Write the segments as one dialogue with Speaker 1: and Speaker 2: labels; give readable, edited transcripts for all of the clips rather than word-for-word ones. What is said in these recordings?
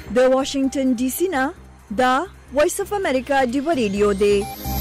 Speaker 1: د واشنگټن ډي سي نه دا وایس اف امریکا دی ریډیو دی.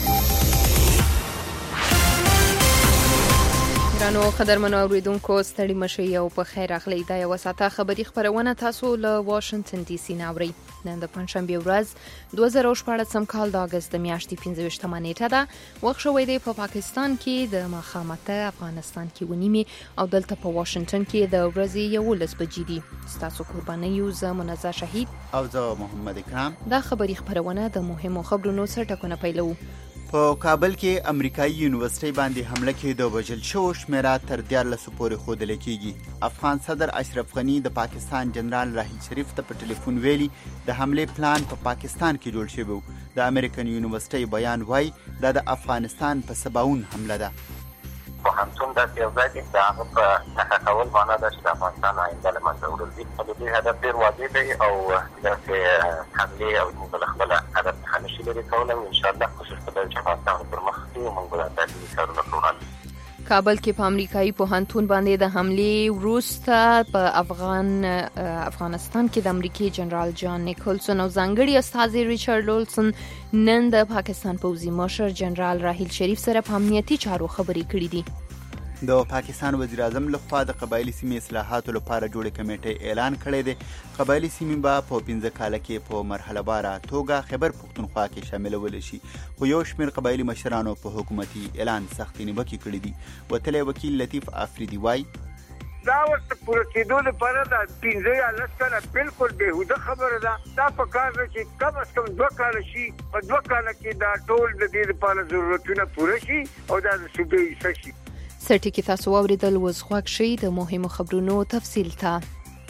Speaker 2: ګرانو قدرمنو اوریدونکو ستړي مشئ او په خیر اخلي. دا یو ساعته خبری خبرونه تاسو له واشنگټن ډي سي نه اورئ. نن د پنځشنبه ورځ 2014 کال د اگست میاشتې 15 نیټه ده. وخت شوی دی په پاکستان کې د مخامته افغانستان کې ونیمه او دلته په واشنگټن کې د ورځې 11 بجې دي. تاسو قرباني یو زمونږه شهید
Speaker 3: او زه محمد اکرام.
Speaker 2: دا خبری خبرونه د مهمو خبرونو سره ټکونه پیلو.
Speaker 3: په کابل کې امریکایي یونیورسيټي باندې حمله کې د وژل شو شمیره تر 14 پورې ښودل کېږي. افغان صدر اشرف غنی د پاکستان جنرال راحیل شریف ته په ټلیفون ویلي د حمله پلان په پاکستان کې جوړ شوی و. د امریکن یونیورسيټي بیان وایي دا د افغانستان په سباون حمله ده.
Speaker 4: همچون داسې یو ځای کې د هغه په نښه کول معنا ده چې د افغانستان آینده له منځه وړل دي. د دې هدف ډېر واضح دی او داسې حملې او موږ له خپله هدف څخه نشي لرې کولی. انشاءالله کوشش به کوو چې افغانستان پر مخ کړي او موږ به دا داسې کارونه وړاندې.
Speaker 2: کابل کې په امریکایي پوهنتون باندې د حملې وروسته په افغانستان کې د امریکای جنرال جان نیکولسن او ځانګړي استازي ریچارډ لولسن نن د پاکستان پوځي مشر جنرال راحیل شریف سره په امنیتي چارو خبرې کړې دي.
Speaker 3: د پاکستان وزیر اعظم لخوا د قبایلی سیمې اصلاحاتو لپاره جوړې کمیټې اعلان کړی دی. قبایلی سیمې به په 15 کال کې په مرحله واره توګه خیبر پختونخوا کې شاملول شي. خو یو شمېر قبایلی مشرانو په حکومتي اعلان سختې نیوکې کړې دي. وتلی وکیل لطیف افریدي وایي
Speaker 5: دا ورته پوره کېدو لپاره د 15 یا 10 کاله بالکل بېهوده خبره ده. دا په کار ده چې کم از کم 2 کاله شي. په 2 کاله کې دا ټول د دې لپاره ضرورتونه پوره شي او دا د صوبې حصه شي.
Speaker 2: سرټی کې تاسو اوریدل وز خوښ شي د مهمو خبرونو تفصیل ته.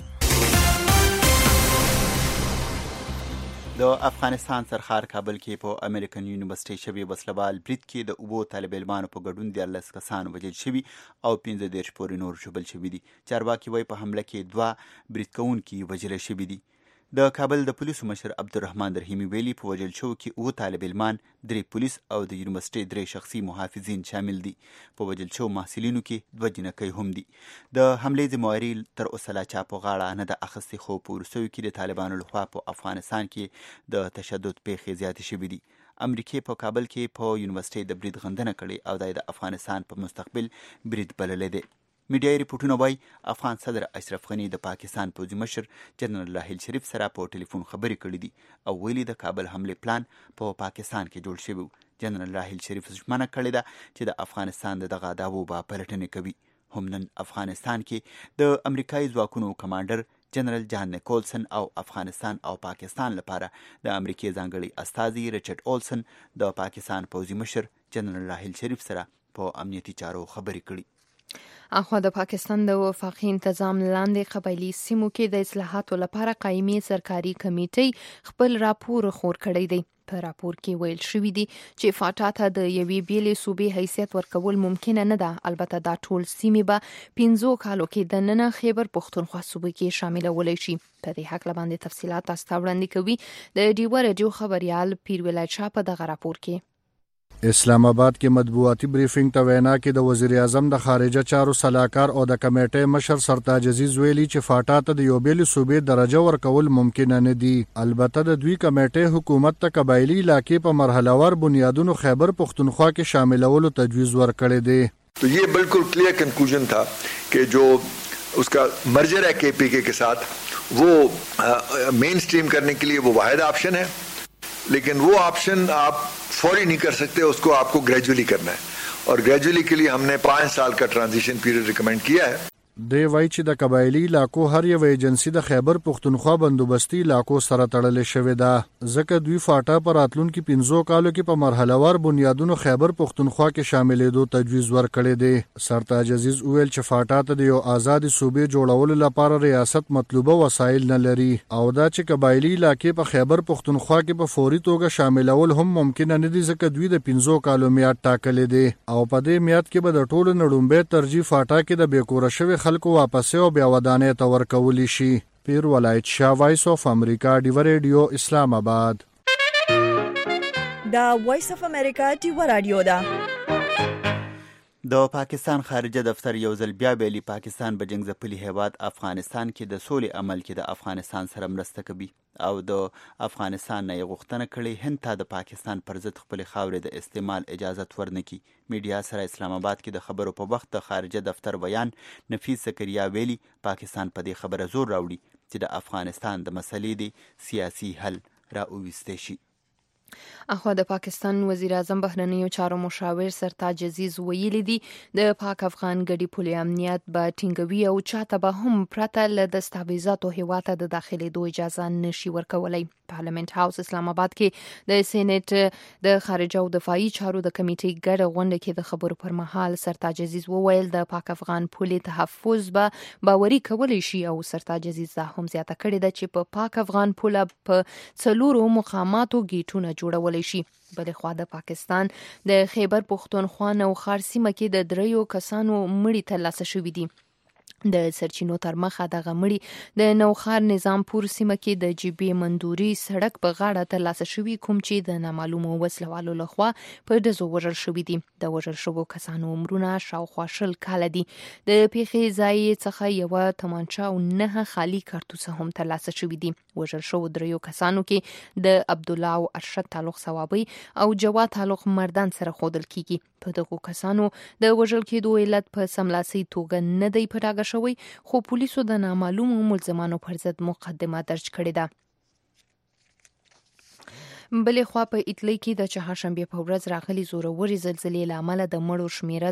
Speaker 3: د افغانستان سرخار کابل کې په امریکن یونیورسيټي شوی وسلوال برید کې د اوبو طالب علمانو په ګډون 14 کسان وژل شوي او 15 پورې نور ژوبل شوي دي. چارواکي وایي په حمله کې 2 برید کوونکي وژل شوي دي. د کابل د پولیسو مشر عبدالرحمن رحیمي ویلي په وژل شوو کې 9 طالب علمان، 3 پولیس او د یونیورسيټي 3 شخصي محافظین شامل دي. په وژل شوو محصلینو کې 2 جنکۍ هم دي. د حملې ذمہواري تر اوسه لا چا په غاړه نه ده اخیستې، خو په وروستیو کې د طالبانو لخوا په افغانستان کې د تشدد پیښې زیاتې شوي دي. امریکای په کابل کې په یونیورسيټي د برید غندنه کړې او د افغانستان په مستقبل برید بللی دی. میډیايي ریپورټونه وایي افغان صدر اشرف غنی د پاکستان پوځي مشر جنرال راحیل شریف سره په ټلیفون خبرې کړې دي او ویلي د کابل حملې پلان په پاکستان کې جوړ شوی. جنرال راحیل شریف ژمنه کړې ده چې د افغانستان دغه دعوو به پلټنې کوي. هم نن افغانستان کې د امریکایي ځواکونو کمانډر جنرال جان نیکولسن او افغانستان او پاکستان لپاره د امریکای ځانګړي استازي ریچارډ اولسن د پاکستان پوځي مشر جنرال راحیل شریف سره په امنیتي چارو خبرې کړي.
Speaker 2: اخوا د پاکستان د وفاقي تنظیم لاندې قبایلی سیمو کې د اصلاحاتو لپاره قایمي سرکاري کمیټې خپل راپور خور کړی دی. په راپور کې ویل شوی دی چې فاټا ته د یوې بیلې صوبې حیثیت ورکول ممکن نه ده. البته دا ټول سیمې به 15 کالو کې د نن خیبر پختونخوا صوبې کې شاملول شي. په دې حق باندې تفصيلات تاسو ته وړاندې کوي د ډیو رادیو خبريال پیر ولایت شاه په دغه راپور کې.
Speaker 6: اسلام آباد کې مطبوعاتي بریفینګ ته وینا کې د وزیر اعظم د خارجه چارو صلاحکار او د کمیټې مشر سرتاج عزیز ویلي چې فاټا ته د یو بیل صوبې درجه ورکول ممکن نه دي. البته د دوی کمیټې حکومت ته قبایلی علاقې په مرحله وار بنیادونو خیبر پختونخوا کې شاملولو تجویز ورکړی دی.
Speaker 7: تو یہ بالکل کلیئر کنکلوژن تھا کہ جو اس کا مرجر ہے KPK کے ساتھ وہ مین سٹریم کرنے کے لیے وہ واحد آپشن ہے، لیکن وہ آپشن آپ فوری نہیں کر سکتے، اس کو آپ کو گریجولی کرنا ہے اور گریجولی کے لیے ہم نے 5 سال کا ٹرانزیشن پیریڈ ریکمینڈ کیا ہے.
Speaker 6: دی وای چې د قبایلی علاقو هر یو ایجنسی د خیبر پختونخوا بندوبستي علاقو سره تړلې شوې ده، ځکه دوی فاټا پر راتلونکي 15 کالو کې په مرحله وار بنیادونو خیبر پختونخوا کې شاملېدو تجویز ورکړی دی. سرتاج عزیز ویل چې فاټا ته د یو آزاد صوبې جوړولو لپاره ریاست مطلوبه وسایل نه لري او دا چې قبایلی علاقې په خیبر پختونخوا کې په فوري توګه شاملول هم ممکن نه دي، ځکه دوی د 15 کالو میعاد ټاکلې دي او په دې میعاد کې به د ټولو نړومبه ترجیح فاټا کې د بیکوره شوی خلکو واپس او بیا ودانې ته ورکولی شي. پیر ولایت شاه، وایس اف امریکا، ډیو ریډیو، اسلام آباد.
Speaker 1: دا وایس اف امریکا ډیو رادیو ده.
Speaker 3: د پاکستان خارجه دفتر یو ځل بیا ویلي پاکستان په جنگ ځپلي هیواد افغانستان کې د سولې عمل کې د افغانستان سره مرسته کوي او د افغانستان نه یې غوښتنه کړې هند ته د پاکستان پر ضد خپلې خاورې د استعمال اجازت ورنکړي. میډیا سره اسلام آباد کې د خبرو په وخت د خارجه دفتر بیان نفیس زکریا ویلي پاکستان په دې خبره زور راوړي چې د افغانستان د مسلې د سیاسي حل راوویستی شي.
Speaker 2: اخوا د پاکستان وزیر اعظم بهرنیو چارو مشاور سرتاج عزیز ویلي دي د پاک افغان ګډي پولي امنیت به ټینګوي او چاته به هم پرته له دستاویزاتو هیواد ته د داخلېدو اجازه نشي ورکولی. پارلیمنت هاوس اسلام آباد کې د سېنات د خارجه او دفاعي چارو د کمیټې ګډه غونډه کې د خبرو پر مهال سرتاج عزیز وویل د پاک افغان پولي تحفظ به باوري کولی شي او سرتاج عزیز دا هم زیاته کړې ده چې په پاک افغان پوله په 4 مقاماتو گیټونه جوړولی شي. بلې خوا د پاکستان د خیبر پختونخوا نوښار سیمه کې د 3 کسانو مړي ترلاسه شوي دي. د سرچینو تر مخه دغه مړي د نوښار نظامپور سیمه کې د جبې مندوري سړک په غاړه ترلاسه شوي کوم چې د نامعلومو وسلوالو لخوا په ډزو وژل شوي دي. د وژل شوو کسانو عمرونه شاوخوا 20 کاله دي. د پیښې ځای څخه یوه تمانچه او 9 خالي کارتوسه هم ترلاسه شوي دي. وژل شوو 3 کسانو کې د عبد الله او ارشد تعلق ثوابي او جواد تعلق مردان سره ښودل کیږي. په دغو کسانو د وژل کېدو علت په سملاسي توګه نه دی پټاګه شوی خو پولیسو د نامعلومو ملزمانو پر ضد مقدمه درج کړې ده. بلې خوا په ایټلی کې د چهارشنبې په ورځ راغلي زورورې زلزلې له امله د مړو شمیره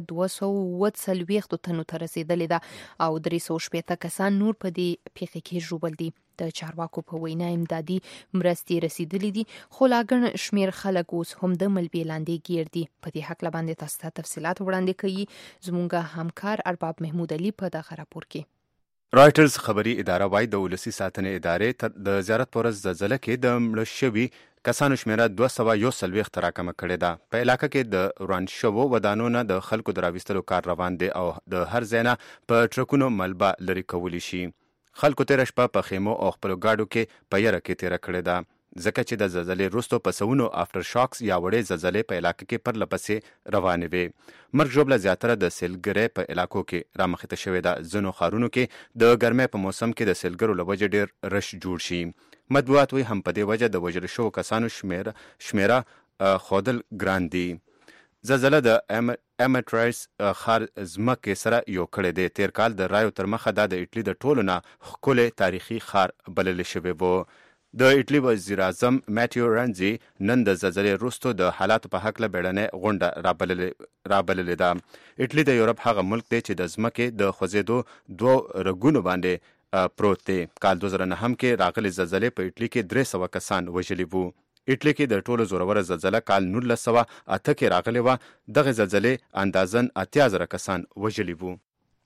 Speaker 2: 240 تنو ته رسیدلې ده او 360 کسان نور په دې پیښې کې ژوبل دي. د چارواکو په وینا امدادي مرستې رسیدلې دي خو لا ګڼ شمیر خلک اوس هم د ملبې لاندې ګیر دي. په دې هکله باندې تاسو ته تفصیلات وړاندې کوي زموږ همکار ارباب محمود علي په دغه راپور کې.
Speaker 8: رایټرز خبري اداره وايي د ولسی ساتنې ادارې د زیارت پر ورځ زلزلې کې د مړ شوي کسانو شمیره 241 تراکمه کړې ده. په علاقه کې د وران شوو ودانونو د خلکو د راوستلو کار روان دی او د هر ځای نه په ټرکونو ملبه لري کولی شي. خلکو تیر شپه په خیمو او خپل ګاډو کې په یره کې تیر کړې ده ځکه چې د زلزلې وروسته په سونو افټر شاکس یا وړې زلزلې په علاقه کې پر لپسې روانې وي. مرګ ژوبله زیاتره د سیلګرۍ په علاقو کې رامخته شوې ده. ځینو ښارونو کې د ګرمۍ په موسم کې د سیلګرو له وجې ډېر رش جوړ شي. مطبوعات وایي هم په دې وجه د وژل شوو کسانو شمیره ښودل ګران دي. زلزله د امټرایس ښار ځمکې سره یو کړی دی. تیر کال د رایو تر مخه دا د ایټلی د ټولو نه ښکلی تاریخي ښار بللی شوی و. د ایټلی وزیر اعظم ماتیو رنزي نن د زلزلې وروسته د حالاتو په هکله بیړنۍ غونډه رابللې ده. ایټلی د یورپ هغه ملک دی چې د ځمکې د خوځېدو 2 رګونو باندې پروت دی. کال 2009 کې راغلي زلزلې په ایټلی کې 300 کسان وژلي وو. ایټلی کې د ټولو زوروره زلزله کال 1908 کې راغلې وه. دغه زلزلې اندازن 80,000 کسان وژلي وو.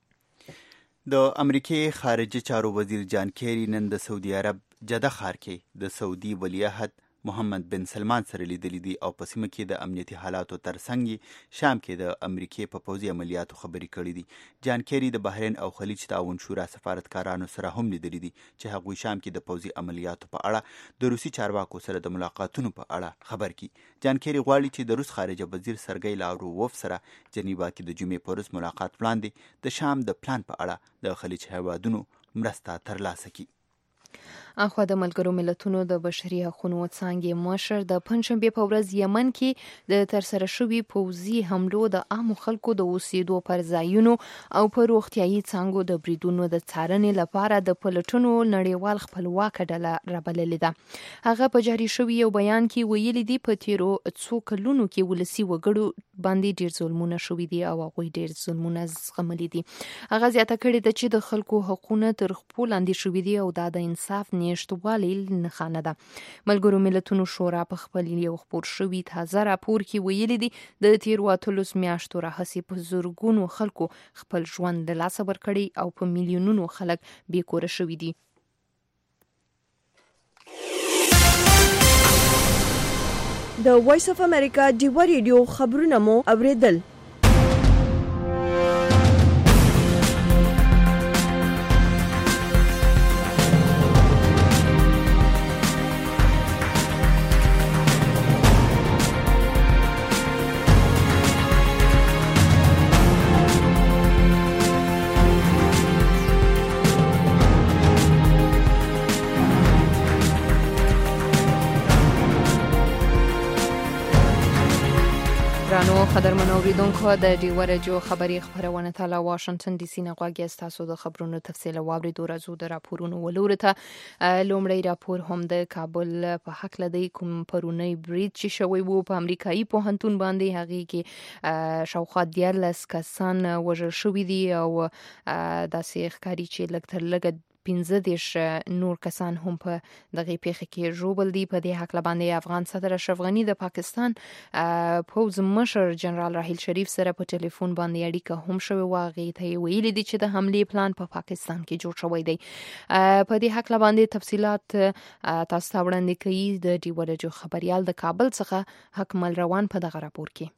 Speaker 3: د امریکې خارجه چارو وزیر جان کیری نن د سعودي عرب جده ښار کې د سعودي ولیعهد محمد بن سلمان سره لیدلې دي او په سیمه کې د امنیتي حالاتو ترڅنګ شام کې د امریکې په پوځي عملیاتو خبرې کړې دي. جان کیری د بحرین او خلیج تعاون شورا سفارتکارانو سره هم لیدلې دي چې هغوی شام کې د پوځي عملیاتو په اړه د روسي چارواکو سره د ملاقاتونو په اړه خبر کړي. جان کیری غواړي چې د روس خارجه وزیر سرګی لارووف سره جنیوا کې د جمعې په ورځ ملاقات وړاندې د شام د پلان په اړه د خلیج هیوادونو مرسته ترلاسه کړي.
Speaker 2: اخوا د ملګرو ملتونو د بشري حقوقو څانګې مشر د پنځشنبې په ورځ یمن کې د ترسره شوي پوځي حملو د عامو خلکو د اوسېدو پر ځایونو او په روغتیايي څانګو د بریدونو د څارنې لپاره د پلټنو نړیوال خپلواکه ډله رابللې ده. هغه په جاري شوي یو بیان کې ویلي دي په تیرو 2 کلونو کې ولسي وګړو باندې ډېر ظلمونه شوي دي او هغوی ډېر ظلمونه زغملي دي. هغه زیاته کړې ده چې د خلکو حقونه تر خپل لاندې شوي دي او دا د انصاف نشټوالي نښانه ده. ملګرو ملتونو شورا په خپل یو خپور شوي تازه راپور کې ویلي دي د تیرو 18 میاشتو راهیسې په زرګونو خلکو خپل ژوند له لاسه ورکړی او په میلیونونو خلک بې کوره شوي دي.
Speaker 1: د وایس اف امریکا ډیوا ریډیو خبرونه مو اوریدل.
Speaker 2: قدرمنو اوریدونکو د ډیوه رادیو خبري خبرونه ته له واشنگټن ډي سي نه غواړي تاسو د خبرونو تفصیل واورئ. راځو د راپورونو ولورته. لومړی راپور هم د کابل په حق لدی کوم پرونی برید چې شوی وو په امریکایي پوهنتون باندې، هغه کې شاوخوا 14 کسان وژل شوي دي او داسې ښکاري چې لږ تر لږه 15 نور کسان هم په دغه پیښه کې ژوبل دي. په دې حق باندې افغان صدر اشرف غنی د پاکستان پوز مشر جنرال راحیل شریف سره په ټلیفون باندې اړیکه هم شوې و. هغه ته ویلي دي چې د حمله پلان په پاکستان کې جوړ شوی دی. په دې حق باندې تفصيلات تاسو ته وړاندې کوي د ډیوه رادیو خبريال د کابل څخه حکمل روان په دغه راپور کې.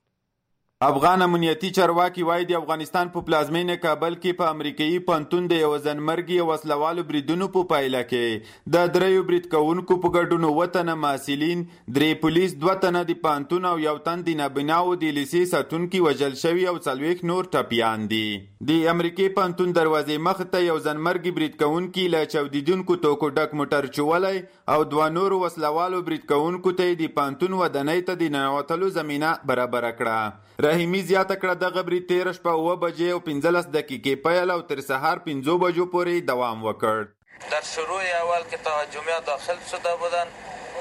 Speaker 9: افغان امنیتي چارواکي وایي د افغانستان په پلازمینه کابل کې په امریکایي پوهنتون د یو ځنمرګي او وسلوالو بریدونو په پایله کې د دریو برید کوونکو په ګډون وطن محصلین، 3 پولیس، 2 تنه د پوهنتون او یو تن د نابیناو د لیسې ساتونکي وژل شوي او 40 نور ټپیان دي. د امریکایي پوهنتون دروازې مخ ته یو ځنمرګي برید کوونکي له چاودیدونکو توکو ډک موټر چولای او 2 نور وسلوالو برید کوونکو ته د پوهنتون ودانۍ ته د ننوتلو زمينه برابر کړه. رحیمی زیاته کړه دغه برید 13 شپه 9 بجې او 15 دقیقې پیل او تر سحر 5 بجو پورې دوام وکړ.
Speaker 10: در شروع اول که تهاجمیان داخل شده بودند،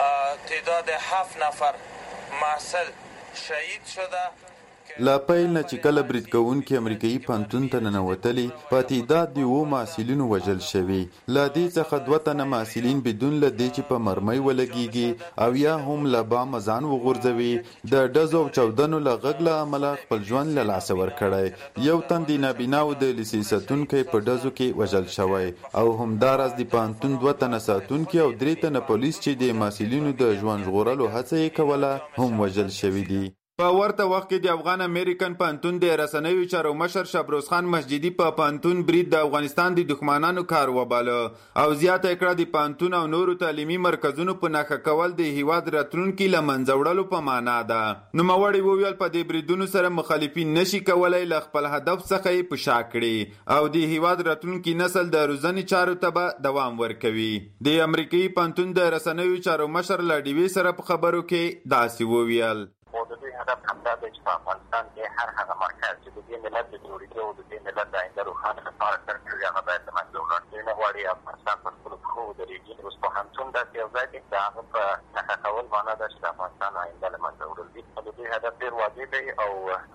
Speaker 10: تعداد 7 نفر محصل شهید شده.
Speaker 9: لا پیل نه چې کله برید کوونکي امریکایي پوهنتون ته ننوتلي، په تعداد د 9 محصلینو وژل شوي. له دې څخه 2 تنه محصلین بدون له دې چې په مرمۍ ولګیږي او یا هم له بامه ځان وغورځوي د ډزو او چاودنو له غږ له امله خپل ژوند له لاسه ورکړی. یو تن د نابیناو د لیسې ساتونکی په ډزو کې وژل شوی او همداراز د پوهنتون 2 تنه ساتونکي او 3 تنه پولیس چې د محصلینو د ژوند ژغورلو هڅه یې کوله هم وژل شوي دي. په ورته وخت کې د افغان امریکن پوهنتون د رسنیو چارو مشر شبروز خان مسجدي په پوهنتون برید د افغانستان د دښمنانو کار وباله او زیاته کړه د پوهنتون او نورو تعلیمي مرکزونو په نښه کول د هیواد راتلونکي له منځه وړلو په معنا ده. نوموړي وویل په دې بریدونو سره مخالفین نشي کولای له خپل هدف څخه یې په شا کړي او د هیواد راتلونکي نسل د روزنې چارو ته به دوام ورکوي. د امریکایي پوهنتون د رسنیو چارو مشر له ډیوې سره په خبرو کې داسې وویل.
Speaker 4: هدف همدا دی چې په افغانستان کې هر هغه مرکز چې د دې ملت د جوړېدو او د دې ملت د آینده روښانه لپاره کار کوي هغه باید له منځه ولاړ شي. نه غواړي افغانستان پر خپلو پښو ودرېږي. اوس پوهنتون داسې یو ځای دی د هغه په نښه کول معنا ده چې د افغانستان آینده له منځه وړل دي. د دې هدف ډېر واضح دی او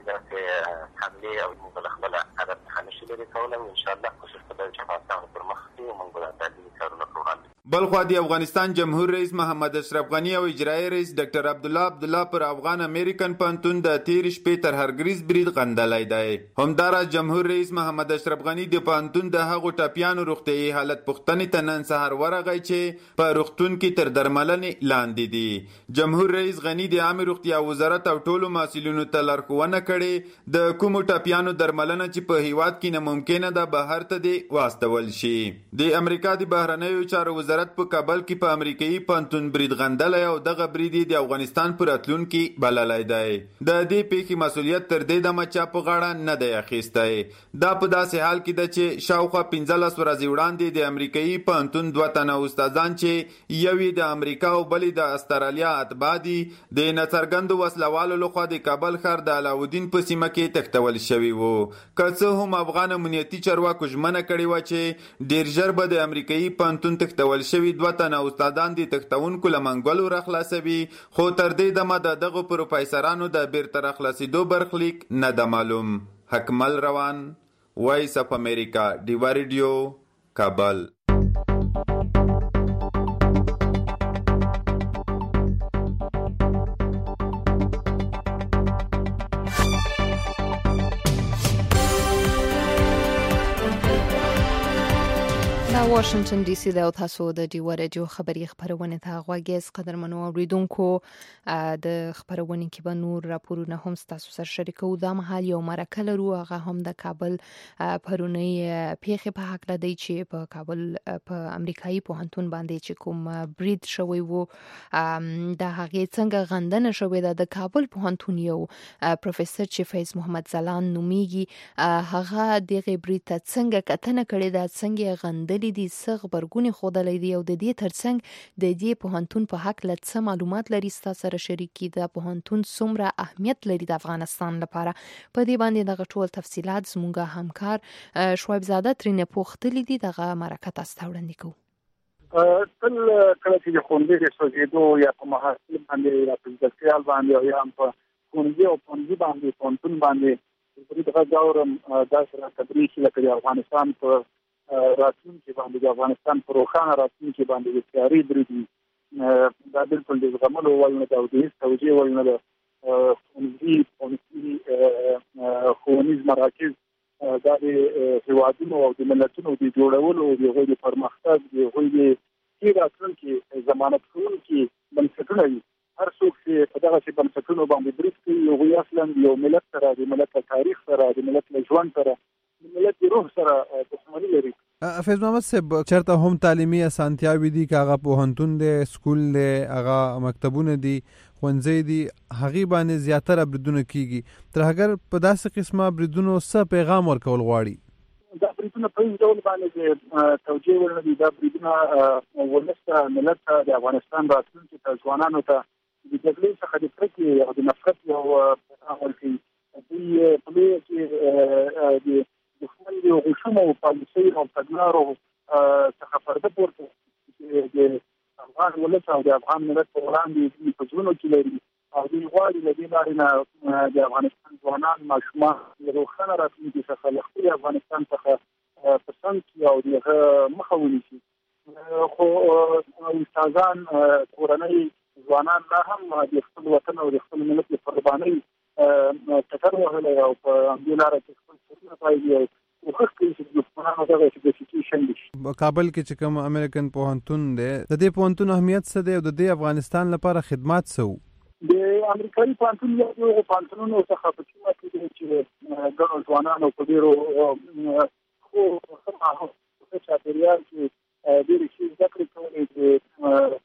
Speaker 4: داسې حملې او موږ له خپله هدف څخه نشي لرې کولی او انشاءالله کوشش به دا چې افغانستان پر مخ ځي او موږ به دا تعلیمي کارونه پر وړاندې.
Speaker 9: بلخوا د افغانستان جمهور رئیس محمد اشرف غنی او اجرایی رئیس ډاکټر عبدالله پر افغان امریکن پوهنتون د 13 شپې تر هرګریز برید غندلی دی. همداراز جمهور رئیس محمد اشرف غنی د پوهنتون د هغو ټپیانو روغتیايي حالت پوښتنې ته نن سهار ورغی چې په روغتون کې تر درملنې لاندې دي. جمهور رئیس غنی د عامه روغتیا وزارت او ټولو مسؤلینو ته لارښوونه کړې د کومو ټپیانو درملنه چې په هیواد کې ناممکنه ده بهر ته دې واستول شي. د امریکا د بهرنیو چارو وزارت په کابل کې په امریکایي پوهنتون برید غندلی او دغه برید د افغانستان په راتلونکي بللی دی. د دې پیښې مسؤلیت تر دې دمه چا په غاړه نه دی اخیستی. دا په داسې حال کې ده چې شاوخوا 15 ورځې وړاندې د امریکایي پوهنتون 2 تنه استادان چې یو یې د امریکا او بل یې د استرالیا اتباع دي د ناڅرګندو وسلوالو لخوا د کابل ښار د علاودین په سیمه کې تښتول شوي وو. که څه هم افغان امنیتي چارواکو ژمنه کړې وه چې ډېر ژر به د امریکایي پوهنتون تښتول شوي 2 تنه استادان د تښتونکو له منګولو راخلاصوي، خو تر دې دمه د دغو پروفیسرانو د بیرته راخلاصېدو برخلیک نه ده معلوم. حکمل روان، وایس اف امریکا، ډیوه ریډیو، کابل.
Speaker 2: واشنگټن ډي سي د تاسو د ډیوه رادیو خبري خبرونه ته غوږیز قدرمنو اوریدونکو د خبرونه کې به نور راپورونه هم تاسو سره شریکو. دا مهال یو مرکه لرو، هغه هم د کابل پرونی پیښې په حق لدی چې په کابل په امریکایي پوهنتون باندې چې کوم برید شوی وو د هغې څنګه غندنه شوې ده. د کابل پوهنتون یو پروفیسور چې فیض محمد زلان نومیږي هغه دغه برید ته څنګه کتنه کړې ده، څنګه غندلې دي څه غبرګونې ښودلی دي او د دې ترڅنګ د دې پوهنتون په حکله څه معلومات لري ستا سره شریک کړي. د پوهنتون څومره اهمیت لري د افغانستان لپاره؟ په دې باندې دغه ټول تفصیلات زموږ همکار شعیب زاده ترېنه پوښتلي دي. دغه مرکه تاسو ته وړاندې کوو.
Speaker 11: تل کله چې د ښوونځي د سوځېدو یا په محصل باندې یا په زدهکړیال باندې او یا هم په ښوونځي او پوهنځي باندې پوهنتون باندې دغه ډول داسې راته چې لکه د افغانستان په راتلونکي باندې د افغانستان په روښانه راتلونکي باندې د تیاري برید وي. دا بالکل د زغملو وړ نه ده او د هېڅ توجیه وړ نه ده. ښوونځي پوهنتوني ښوونیز مراکز دا د هیوادونو او د ملتونو د جوړولو د هغوی د پرمختګ د هغوی د ښې راتلونکي ضمانت کوونکي بنسټونه وي. هر څوک چې په دغسې بنسټونو باندې برید کوي هغوی اصلا د یو ملت سره د ملت له تاریخ سره د ملت له ژوند سره د ملت د روح سره دښمني لري.
Speaker 12: فیض محمد صاحب چېرته هم تعلیمي اسانتیاوې دي که هغه پوهنتون دی سکول دی هغه مکتبونه دي ښوونځی دي هغې باندې زیاتره بریدونه کېږي. ترهګر په داسې قسمه بریدونو څه پیغام ورکول غواړي؟
Speaker 11: دا بریدونه په هیڅ ډول باندې توجیه ور نه دي. دا بریدونه ولس ته ملت ته د افغانستان راتلونکي ته ځوانانو ته د جګړې څخه د کرکې او د نفرت یو پیغام ورکوي. دوی په دې کې د دښمن د غشومو پالیسۍ او تګلارو څخه پرده پورته د افغان ولس او د افغان ملت په وړاندې په زړونو کې لري او دوی غواړي له دې لارې نه د افغانستان ځوانان ماشومان د روښانه راتلونکي څخه له خپل افغانستان څخه په څنګ کې او د هغه مخه ونیسي. خو استادان کورنۍ ځوانان لا هم د خپل وطن او د خپل ملت د قربانۍ ټکر وهلی او په همدې لاره کې خپل سرونه پایدي او کوښښ کوي چې د دښمنانو دغه سیچویشن شي.
Speaker 12: کابل کې چې کوم امریکن پوهنتون دی د دې پوهنتون اهمیت څه دی او د دې افغانستان لپاره خدمات څه وو؟
Speaker 11: د امریکایي پوهنتون یو د هغو پوهنتونونو څخه په سیمه کې دی چې ګڼو ځوانانو په ډېرو ښو ښه چاپېریال کې ډېرې ښې زده کړې کولې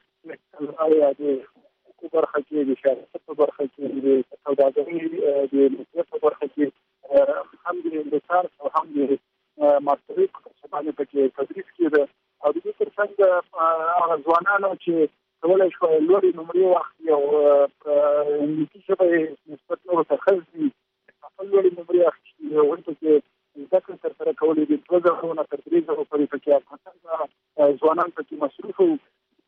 Speaker 11: د حقوقو برخه کې د سیاست په برخه کې د سوداګرۍ د مدیریت په برخه کې هم د لیسانس او هم د ماسترۍ په کچه باندې پکې تدریس کېده او د دې ترڅنګ هغه ځوانانو چې کولی شوای لوړې نمرې واخلي او په انګلیسي ژبه یې نسبت نورو ته ښه زده خپل لوړې نمرې اخیستي هغوی پکې زده کړې ترسره کولې دي. 2000 نه تر 3000 پورې پکې افغانستان ځوانان پکې مصروف وو.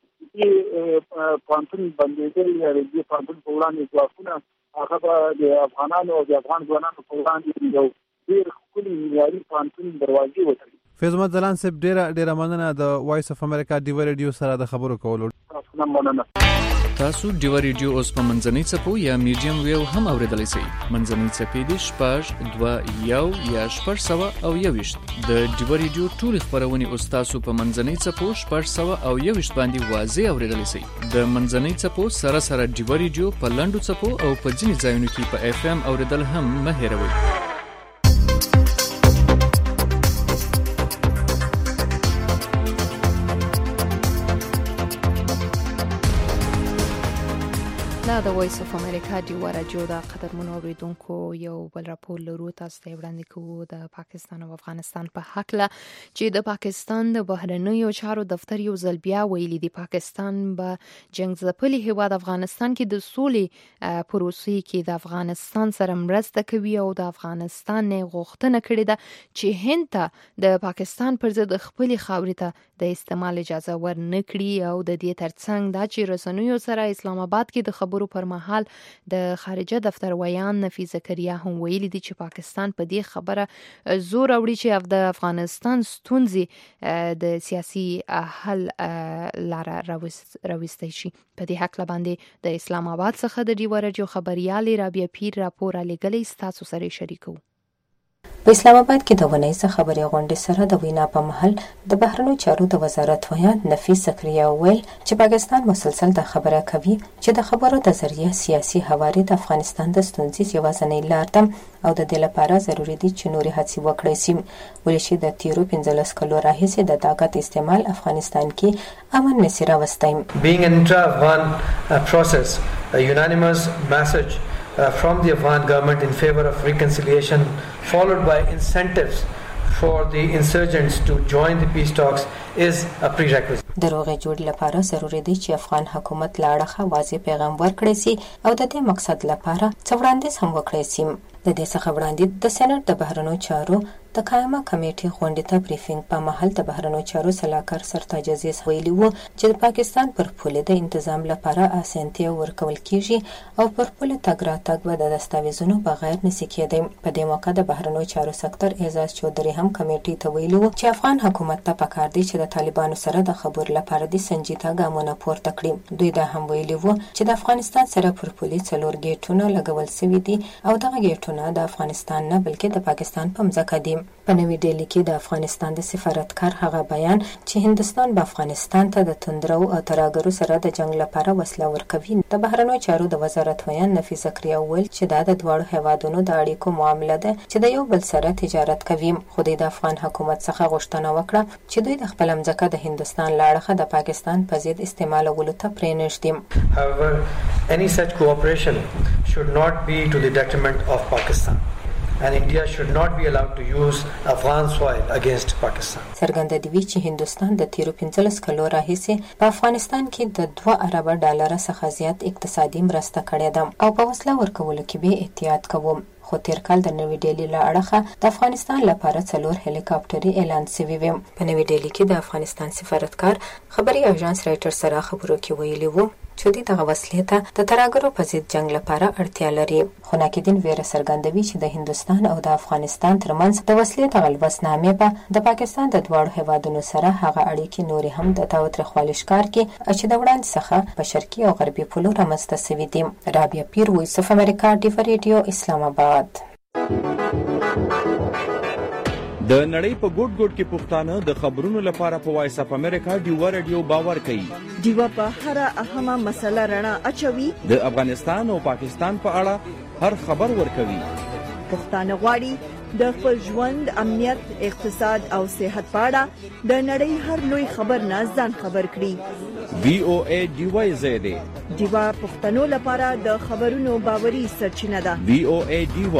Speaker 11: دې پوهنتون بندېدل یا د دې پوهنتون په وړاندې ځواکونه هغه به د افغانانو او د افغان ځوانانو په وړاندې یو ډېر ښکلي معیاري پوهنتون دروازې وتړي.
Speaker 12: فیض محمد ځلاند صاحب ډېره مننه د وایس اف امریکا ډیوه ریډیو سره د خبرو کولو.
Speaker 13: تاسو ډیوه ریډیو اوس په منځنۍ څپو یا میډیم ویو هم اوریدلی شئ. منځنۍ څپې دي 6.2 یا 6.1 د ډیوه ریډیو ټول خبرونه اوس تاسو په منځنۍ څپو 6.1 باندې واضح اوریدلی شئ. د منځنۍ څپو سره سره ډیوه ریډیو په لنډو څپو او په ځینې ځایونو کې په اف ام اوریدل هم مه هېروئ.
Speaker 2: دا د وایس اف امریکا ډیوه راډیو د قدرمنو اوریدونکو یو بل راپور لرو تاسو ته وړاندې کوو د پاکستان او افغانستان په هکله چې د پاکستان د بهرنیو چارو دفتر یو ځل بیا ویلي دی پاکستان به جنگ ځپلي هیواد افغانستان کې د سولې پروسې کې د افغانستان سره مرسته کوي او د افغانستان غوښتنه کړې ده چې هند ته د پاکستان پر ضد خپل خاورې ته د استعمال اجازه ورنکړي او د دې ترڅنګ دا چې رسنیو سره اسلام آباد کې د خبرو پر مهال د خارجه دفتر ویان نفی زکریا هم ویلي دي چې پاکستان په دې خبره زور اوري چې د افغانستان ستونزې د سیاسي حل لاره راوستي شي. په دې حق باندې د اسلام آباد څخه د ډیوه راډیو خبريال رابعه پیر راپور لګلې تاسو سره شریکو.
Speaker 14: په اسلام آباد کې د ونیزه خبري غونډې سره د وینا په محل د بهرنیو چارو د وزارت ویان نفی زکریا ویل چې پاکستان مسلسل د خبره کوي چې د خبرو د ذریعہ سیاسي حوارې د افغانستان د ستونزې یوازینۍ لار ده او د دې لپاره ضروری دي چې نوري هڅې وکړي سي ولې چې د تیرو 15 کلو راهیسې د طاقت استعمال افغانستان کې امن مسیر واستایم.
Speaker 15: Being an intra-Afghan process, a unanimous message from the Afghan government in favor of reconciliation, followed by incentives for the insurgents to join the peace talks is a prerequisite.
Speaker 14: د روغې جوړې لپاره ضروري دی چې افغان حکومت له اړخه واضح پیغام ورکړی سي او د دې مقصد لپاره څه وړاندیز هم وکړی سي. د دې څخه وړاندې د سېنات د بهرنیو چارو د قائمه کمیټې غونډې ته بریفینګ په مهال د بهرنیو چارو سلاکار سرتاج عزیز ویلي وو چې د پاکستان پر پولې د تنظیم لپاره اسانتیا ورکول کیږي او پر پولې تګ راتګ به د دستاویزونو بغیر نشي کېدی. په دې موقع د بهرنیو چارو سکتور اعزاز چودري هم کمیټې ته ویلي وو چې افغان حکومت ته پکار دی چې د طالبانو سره د خبرو لپاره د سنجیده ګامونه پورته کړي. دوی دا هم ویلي وو چې د افغانستان سره پر پولې 4 ګیټونه لګول شوي دي او دغه ګیټونه د افغانستان نه بلکې د پاکستان په مځکه دي. په نوې ډیلي کې د افغانستان د سفارتکار هغه بیان چې هندستان به افغانستان ته د توندرو او ترهګرو سره د جنگ لپاره وسله ورکوي د بهرنیو چارو د وزارت ویان نفیس زکریا وویل چې دا د دواړو هیوادونو د اړیکو معامله ده چې د یو بل سره تجارت کوي. خو د افغان حکومت څخه غوښتنه وکړه چې دوی د خپل مځکه د هندستان له اړخه د پاکستان په ضد استعمالولو ته پرېنږدي.
Speaker 15: However, any such cooperation should not be to the detriment of Pakistan. And India should not be allowed to use Afghan soil against Pakistan.
Speaker 14: څرګنده دی چې هندستان د تیرو 15 کلو راهیسې په افغانستان کې د 2 ارب ډالر څخه زیات اقتصادي مرسته کړې ده او په وسله ورکولو کې به احتیاط کوي. خو تیر کال د نوې ډیلي له اړخه د افغانستان لپاره 4 هلیکاپټري اعلان شوي وو. په نوې ډیلي کې د افغانستان سفارتکار خبري اژانس رائټر سره خبرو کې ویلي وو چې دغه وسلې ته د ترهګرو په ضد جنگ لپاره اړتیا لري. خو ناکدین ویره څرګندوي چې د هندستان او د افغانستان ترمنځ د وسلې تغلبسنامې به د پاکستان د دواړو هیوادونو سره هغه اړیکې نورې هم د تاوتریخوالي ښکار کې چې د وړاندې څخه په شرقي او غربي پولو رامنځته شوي دي. رابعه پیر، وایس اف امریکا، ډیو ریډیو، اسلام آباد.
Speaker 16: د نړۍ په ګوټ ګوټ کې پښتانه د خبرونو لپاره په وایس اف امریکا ډیو ریډیو باور کوي.
Speaker 1: ډیو په هر اهمه مسله رڼا اچوي.
Speaker 16: د افغانستان او پاکستان په اړه هر خبر ورکوي.
Speaker 1: پښتانه غواړي د خپل ژوند، امنیت، اقتصاد او صحت په اړه د نړۍ هر لوی خبر نه ځان خبر کړي.
Speaker 16: VOA ډیو زیاده
Speaker 1: ډیو پښتنو لپاره د خبرونو باوري سرچینه ده.
Speaker 16: VOA ډیو.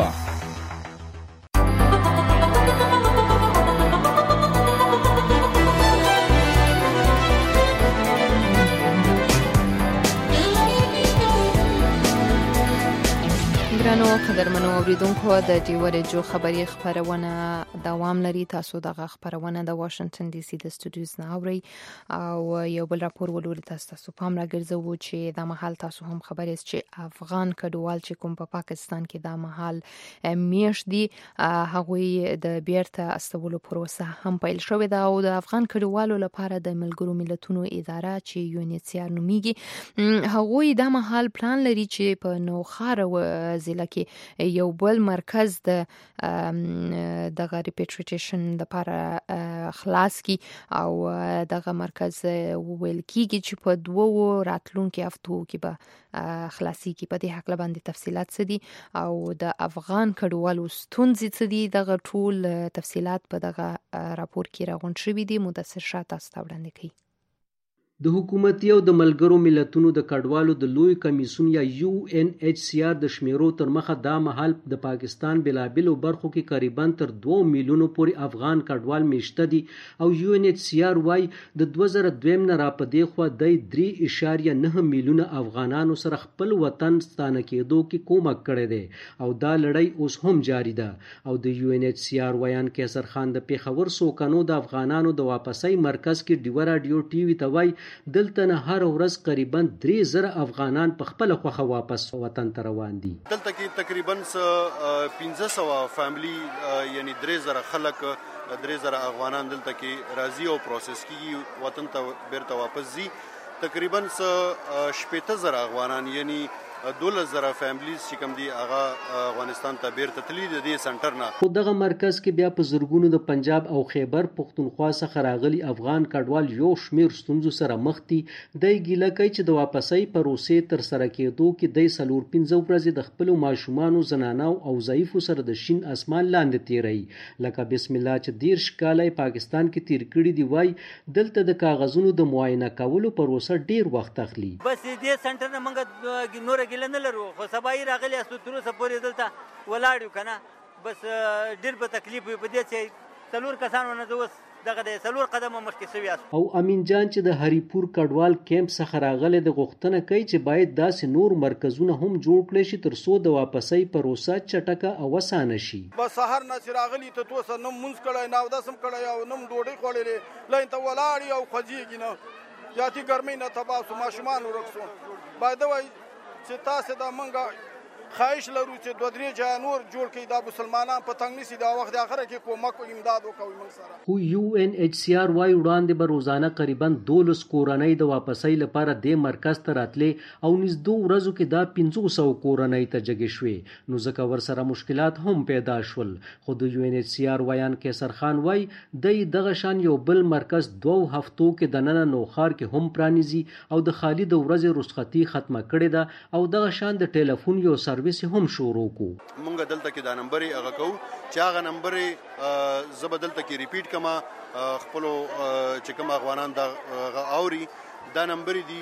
Speaker 2: ګرانو قدرمنو اوریدونکو، د ډیو ریډیو خبري خبرونه دوام لري. تاسو دغه خبرونه د واشنگټن ډي سي د سټوډیوز نه اورئ او یو بل راپور ولولئ. تاسو پام راګرځوو چې دا مهال تاسو هم خبرې چې افغان کډوال چې کوم په پاکستان کې دا مهال میاشت دي هغوی د بیرته استولو پروسه هم پیل شوې ده او د افغان کډوالو لپاره د ملګرو ملتونو اداره چې UNHCR نومیږي هغوی دا مهال پلان لري چې په نوخاره ضلع کې یو بل مرکز د دغه ریپیټریټیشن لپاره خلاص کی او دغه مرکز ویل کیږي چې په 2 راتلونکو هفتو کې به خلاصي کی. په دې حق باندې تفصيلات څه دي او د افغان کډوالو ستونزې څه دي، دغه ټول تفصيلات په دغه راپور کې راغونډ شوي دي. مدثر شاه تاسو ته وړاندې کوي.
Speaker 17: د حکومتي او د ملګرو ملتونو د کډوالو د لوی کمیسیون یا UNHCR د شمیرو تر مخه دا مهال د پاکستان بلابلو برخو کې قریباً تر 2 میلیونو پورې افغان کډوال میشته دي او UNHCR وايي د 2002 نه را پدې خو د 3.9 میلیونه افغانانو سره خپل وطن ستانه کېدو کې کومک کړی دی او دا لړۍ اوس هم جاری ده. او د UNHCR ویان کیسر خان د پیښور سوکانو د افغانانو د واپسۍ مرکز کې ډیو رادیو ټي وي ته وایي دلته نه هر ورځ قریباً 3000 افغانان په خپل خوخه واپس وطن ته روان دي.
Speaker 18: دلته کې تقریباً 1500 فیملی یعنی 3000 خلک 3000 افغانان دلته کې راځي او پروسس کیږي وطن ته بیرته واپس ځي. تقریباً 18000 افغانان یعنی 2000 فیملیز چې کوم دي هغه افغانستان ته بیرته تللي دي د سنټر نه.
Speaker 17: خو دغه مرکز کې بیا په زرګونو د پنجاب او خیبر پښتونخوا څخه راغلي افغان کډوال یو شمیر ستونزو سره مخ دي. د ګیله کوي چې د واپسۍ پروسې تر سره کېدو کې د 4-5 ورځې د خپل ماشومانو، زنانو او ضعیفو سره د شین اسمان لاندې تیري. لکه بسم الله چې 10 کالای پاکستان کې تیر کړي دی، وای دلته د کاغذونو د معاینه کولو پروسه ډیر وخت اخلي.
Speaker 19: بس دې سنټر نه منګه نور ګیله نه لرو، خو سبا یې راغلی اسو تر اوسه پورې دلته ولاړ یو کنه. بس ډیر په تکلیف په دې چې څلور کسانو نه زه اوس دغه د څلور قدمه مخکې سوي یاست.
Speaker 17: او امین جان چې د هریپور کډوال کیمپ څخه راغلی د غوښتنه کوي چې باید داسې نور مرکزونه هم جوړ کړي شي تر څو د واپسۍ پروسه چټکه او اسانه شي.
Speaker 20: بس سهار نه چې راغلي ته توسه نم مونځ کړی نه اودس هم کړی او نم ډوډۍ خوړلې لاین ته ولاړ او خوځېږي نه یا دې ګرمۍ نه تباه سو ماشومان ورک سو. باید وایي چې تاسې د منګه خواهش لرو چې دوه درې ځایه نور جوړ کړي دا مسلمانان په تنګ نیسي دا وخت آخره کې کومک او امداد وکوي موږ سره.
Speaker 17: خو UNHCR وايي وړاندې به روزانه قریبا 12 کورنۍ د واپسۍ لپاره د مرکز ته راتلې او نږدې ورځو کې دا 500 کورنۍ ته جګې شوې نو ځکه ورسره مشکلات هم پیدا شول. خو د UNHCR ویان کیسر خان وايي د دغه شان یو بل مرکز 2 هفتو کې د نن نوخار کې هم پرانیزي او د خالي د ورځې رخصتي ختمه کړې ده او دغه شان د ټلیفون یو سرویس هم شروع کو.
Speaker 18: مونږ دلته کې دا نمبر هغه کو چې هغه نمبر زب دلته کې ریپیټ کما خپل چې کوم افغانان دا اوري دا نمبر دی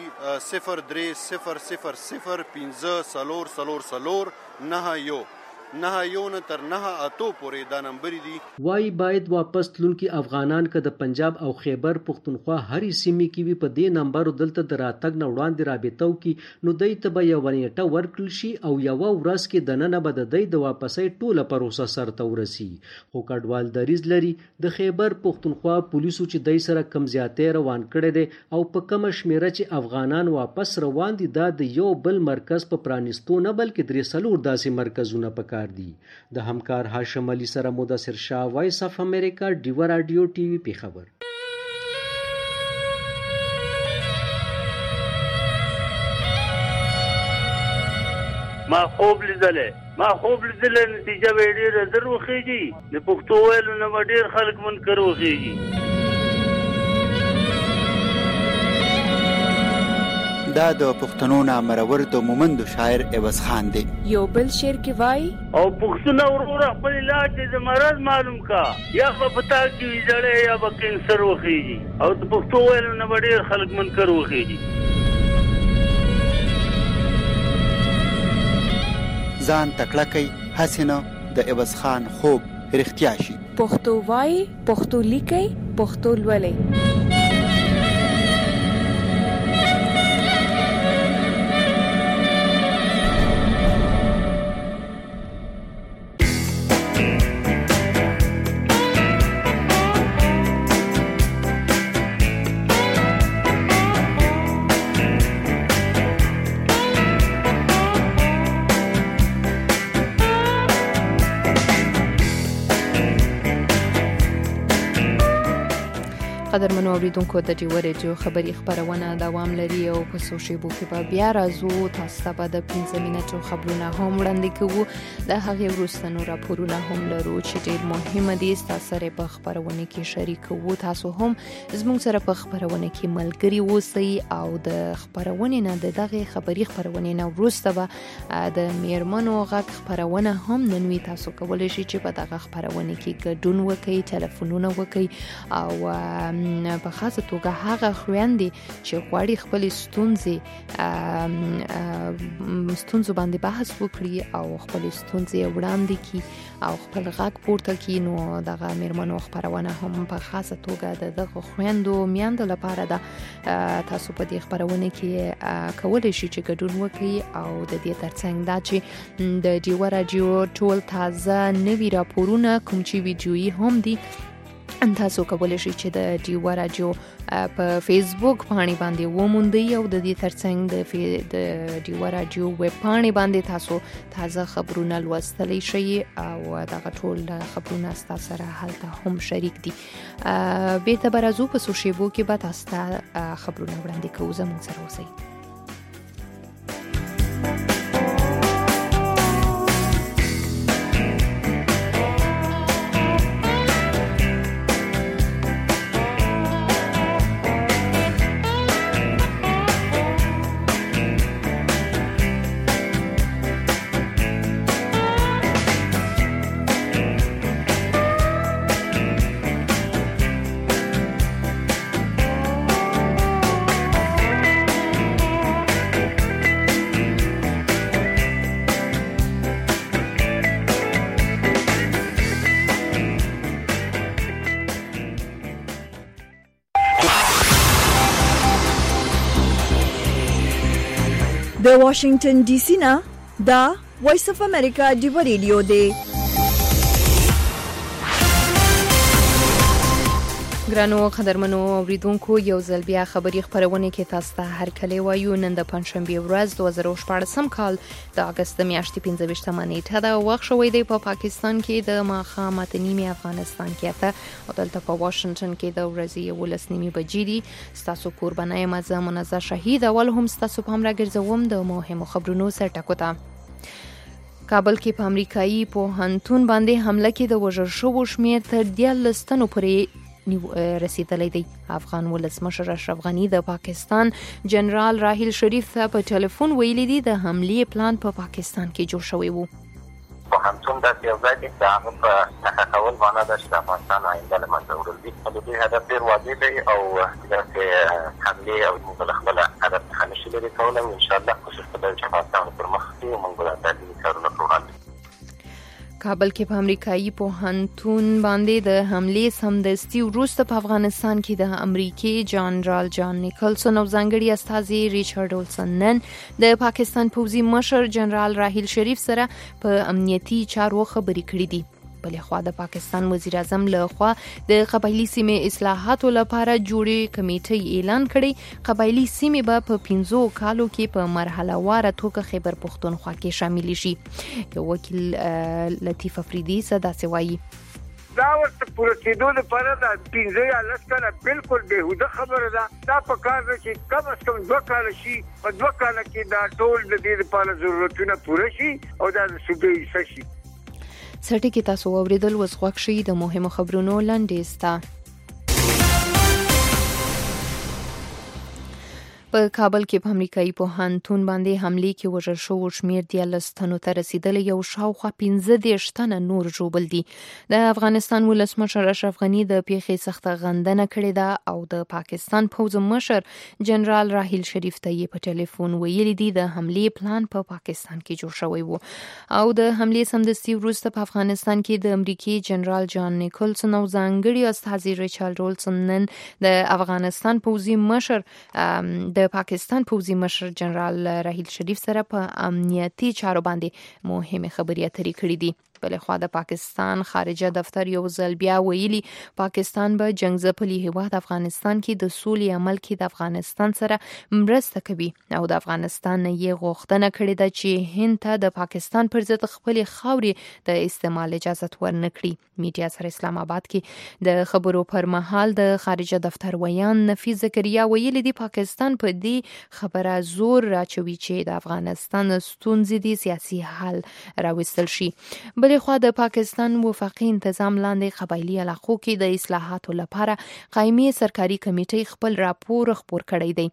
Speaker 18: 0300050409 نه تر 9 اتو پورې دا نمبر دی.
Speaker 17: وای باید واپس تلونکي افغانان که د پنجاب او خیبر پختونخوا هرې سیمې کې وي په دې نمبر دلته د راتګ نه وړاندې رابطه وکړي نو دوی ته به یوه نیټه ورکړل شي او یوه ورځ کې دننه به د دوی د واپسۍ ټوله پروسه سرته ورسي. خو کډوال دریځ لري د خیبر پختونخوا پولیسو چې دوی سره کم زیاتې روان کړی دی او په کومه شمیره چې افغانان واپس روان دي دا د یو بل مرکز په پرانیستو نه بلکې 3 داسې مرکزونه پکار دي. د همکار هاشم علي سره مدثر شاه، وایس اف امریکا، ډیو رادیو ټي وي پیښور.
Speaker 21: ما خوب لیدلې نتیجه به ډېره زر وخېږي. د پښتو ویلو نه به ډېر خلک منکر وخېږي.
Speaker 3: دا د پښتنو نامرور د مومندو شاعر عوض خان دی.
Speaker 22: یو بل شعر کې وای
Speaker 21: او پښتون ورور خپل علاج د مرض معلوم کا یا په پتا کې ویځړې یا په کینسر وخیږي او د پښتو ویلو نه ډېر خلک منکر وخیږي.
Speaker 3: ځان تکړه کوي حسینه د عوض خان خوب رښتیا شي.
Speaker 22: پښتو وای، پښتو لیکي، پښتو لولي.
Speaker 2: قدرمنو اوریدونکو د ډیو رادیو خبری خبرونه دوام لري او په سوشل کې به بیا راځو. تاسو ته به د 15 منټو خبرونه هم وړاندې کوو. د هغې وروستنو راپورونه هم لرو چې ډېر مهمه دي. تاسو سره په خبرونه کې شریک وو. تاسو هم زموږ سره په خبرونه کې ملګري اوسئ او د خبرونه نه دغه خبری خبرونه نه وروسته به د میرمنو غږ خبرونه هم نن وی تاسو کولای شئ چې په دغه خبرونه کې ګډون وکړئ، ټلیفونونه وکړئ او په خاصه توګه هغه خويندې چې غواړي خپل ستونزو باندې بحث وکړي او خپل ستونزې وړاندې کړي او خپل غږ پورته کړي نو دغه میرمنو خبرونه هم په خاصه توګه دغه خويندو میاندو لپاره ده. تاسو په دې خبرونه کې کولای شئ چې ګډون وکړئ او د دې ترڅنګ دا چې د ډیو رادیو ټول تازه نوي راپورونه کوم چې ویډیويي هم دي تاسو کولای شئ چې د ډیو رادیو په فیسبوک باندې وموندئ او د دې ترڅنګ د ډیو رادیو ویب باندې تاسو تازه خبرونه لوستلی شئ او دغه ټول خبرونه تاسو سره هلته هم شریک دي. بیرته به راځو په سوشل کې به تاسو ته خبرونه وړاندې کوو. زموږ سره اوسئ.
Speaker 1: د واشنگټن ډي سي نه دا وایس اف امریکا ډیو ریډیو دی.
Speaker 2: ګرانو قدرمنو اوریدونکو یو ځل بیا خبری خبرونه کې تاسو ته هر کله وایو. نن د پنځشنبه ورځ 2014 کال د اگست میاشتې 15 نیټه دا وخت شوی دی په پاکستان کې د ماښام اته نیمه افغانستان کې ته او دلته په واشنگټن کې د ورځې 11 نیمه بجې دي. تاسو قربانای مزه منزه شهید اول هم تاسو په امر ګرځوم د مهمو خبرونو سره ټکوتا. کابل کې په امریکایي پوهنتون باندې حمله کې د وژل شوو شمېر تر 13 تنو پورې رسیدلی دی. افغان ولسمشر اشرف غنی د پاکستان جنرال راحیل شریف ته په ټلیفون ویلي دی د حملې پلان په پاکستان کې جوړ شوی وو.
Speaker 4: پوهنتون د یو ځای کې د هغه په تحقیقول معنا ده چې د افغانستان آینده له منځه وړل دي. د دې هدف ډېر واضح دی او داسې حملې او موږ خپله هدف څخه نشي لرې کولی. انشاءالله کوشش به کوو چې افغانستان پر مخ کړي او موږ به دا تعلیمي کارونه وړاندې.
Speaker 2: کابل کې په امریکایي پوهنتون باندې د حملې سمدستي وروسته په افغانستان کې د امریکای جنرال جان نیکلسن او ځانګړي استازي ریچارډ اولسن نن د پاکستان پوځي مشر جنرال راحیل شریف سره په امنیتي چارو خبرې کړې دي. بلې خوا د پاکستان وزیر اعظم له خوا د قبایلی سیمې اصلاحاتو لپاره جوړې کمیټې اعلان کړي. قبایلی سیمې به په 15 کالو کې په مرحله واره توګه خیبر پختونخوا کې شامل شي. یو وکیل لطیف افریدي داسې وایي
Speaker 5: دا ورته پوره کېدو لپاره د 15 یا 10 کاله بالکل بهوده خبره ده. دا په کار ده چې کم از کم 2 کاله شي. په 2 کاله کې دا ټول د دې لپاره ضرورتونه پوره شي او دا د صوبې حصه شي.
Speaker 2: سټی کې تاسو اوریدل وسغوښ شي د مهمو خبرونو لاندې په کابل کې په امریکایي پوهنتون باندې حملې کې وژل شوو شمېر 13 تنو ته رسیدلی. یو شاوخوا 15 تنه نور ژوبل دي. د افغانستان ولسمشر اشرف غنی د پیښې سخته غندنه کړې ده او د پاکستان پوځ مشر جنرال راحیل شریف ته یې په ټلیفون ویلي دي د حملې پلان په پاکستان کې جوړ شوی وو او د حملې سمدستي وروسته په افغانستان کې د امریکای جنرال جان نیکلسن او ځانګړي استازي ریچارډ اولسن نن د افغانستان پوځي مشر د پاکستان پوځي مشر جنرال راحیل شریف سره په امنیتي چارو باندې مهمه خبرې اترې کړې دي. بلې خوا د پاکستان خارجه دفتر یو ځل بیا ویلي پاکستان به جنگ ځپلي هیواد افغانستان کې د سولې عمل کې د افغانستان سره مرسته کوي او د افغانستان نه یې غوښتنه کړې ده چې هند ته د پاکستان پر ضد خپل خاورې د استعمال اجازه ورنکړي. میډیا سره اسلام آباد کې د خبرو پر مهال د خارجه دفتر ویان نفیس زکریا ویلي دی پاکستان په دې خبره زور راچوي چې د افغانستان ستونزې د سیاسي حل راوستل شي. بلې خوا د پاکستان وفاقي انتظام لاندې قبایلی علاقو کې د اصلاحاتو لپاره قائمي سرکاري کمیټې خپل راپور خپور کړی دی.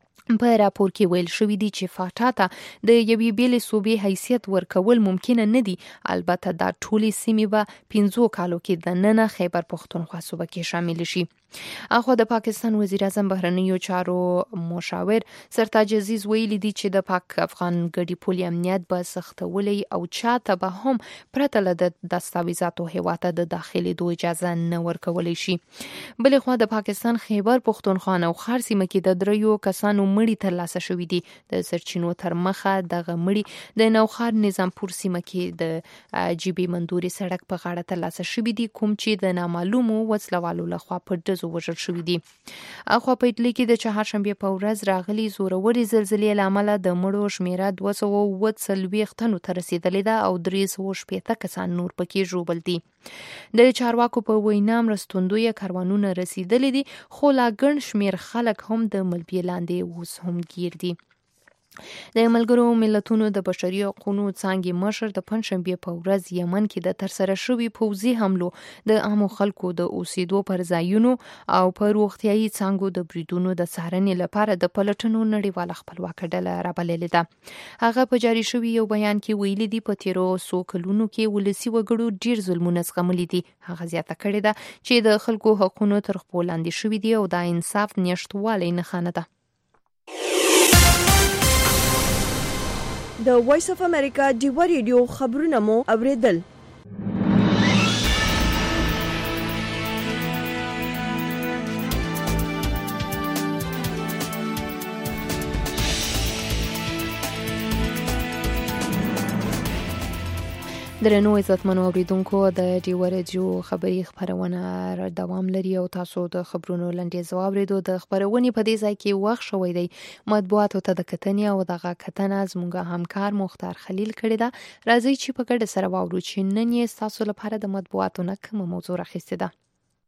Speaker 2: په راپور کې ویل شوی دی چې فاټا ته د یوې بیلې صوبې حیثیت ورکول ممکن نه دي. البته دا ټولې سیمې به 15 کالو کې د نن خیبر پختونخوا صوبه کې شامل شي. اخو د پاکستان وزیر اعظم بهرنیو چارو مشاور سرتاج عزیز ویلي دی چې د پاک افغان ګډي پولي امنیت به سختولې او چاته به هم پرته له دستاویزاتو هیواته د داخلي دوه اجازه نه ورکولې شي. بلې خوا د پاکستان خیبر پختونخوا او خار سیمه کې د 3 کسانو مړي ترلاسه شوې دي. د سرچینو تر مخه دغه مړي د نوخار نظامپور سیمه کې د جیبي مندوري سړک په غاړه ترلاسه شوې دي کوم چې د نامعلومو وسلوالو لخوا په وژل شوی دي. اخو په اټلی کې د چهارشنبه په ورځ راغلي زوروري زلزلې لامل د مړو شمیره 240 تنو ته رسیدلې ده او 360 کسان نور پکې ژوبل دي. د چارواکو په وینا مرستندوی کاروانونه رسیدلې دي خو لا ګڼ شمیر خلک هم د ملبې لاندې اوس هم گیر دي. د ملګرو ملتونو د بشري حقوقو څانګې مشر د پنځشنبه په ورځ یمن کې د ترسره شوی پوځي حملو د عامو خلکو د اوسېدو پر ځایونو او پر روغتيایي څانګو د بریدونو د څارنې لپاره د پلټنو نړیواله خپلواکه ډله رابللې ده. هغه په جاري شوی یو بیان کې ویلي دی په تیرو 100 کلونو کې ولسی وګړو ډیر ظلمونه زغملي دي. هغه زیاته کړې ده چې د خلکو حقوقو تر خپل لاندې شوی دي او د انصاف نشټوالی نه خانه ده.
Speaker 1: د وایس اف امریکا ډیو ریډیو خبرونه مو اوریدل.
Speaker 2: درنو عزتمنو اوریدونکو د ډیو رادیو خبری خبرونه دوام لري او تاسو د خبرونو لنډیز واوریدو. د خبرونې په دې ځای کې وخت شوی دی مطبوعاتو ته د کتنې او دغه کتنه زموږ همکار مختار خلیل کړی ده. راځي چې په ګډه سره واورو چې نن یې تاسو لپاره د مطبوعاتو نه کومه موضوع راخیستې ده.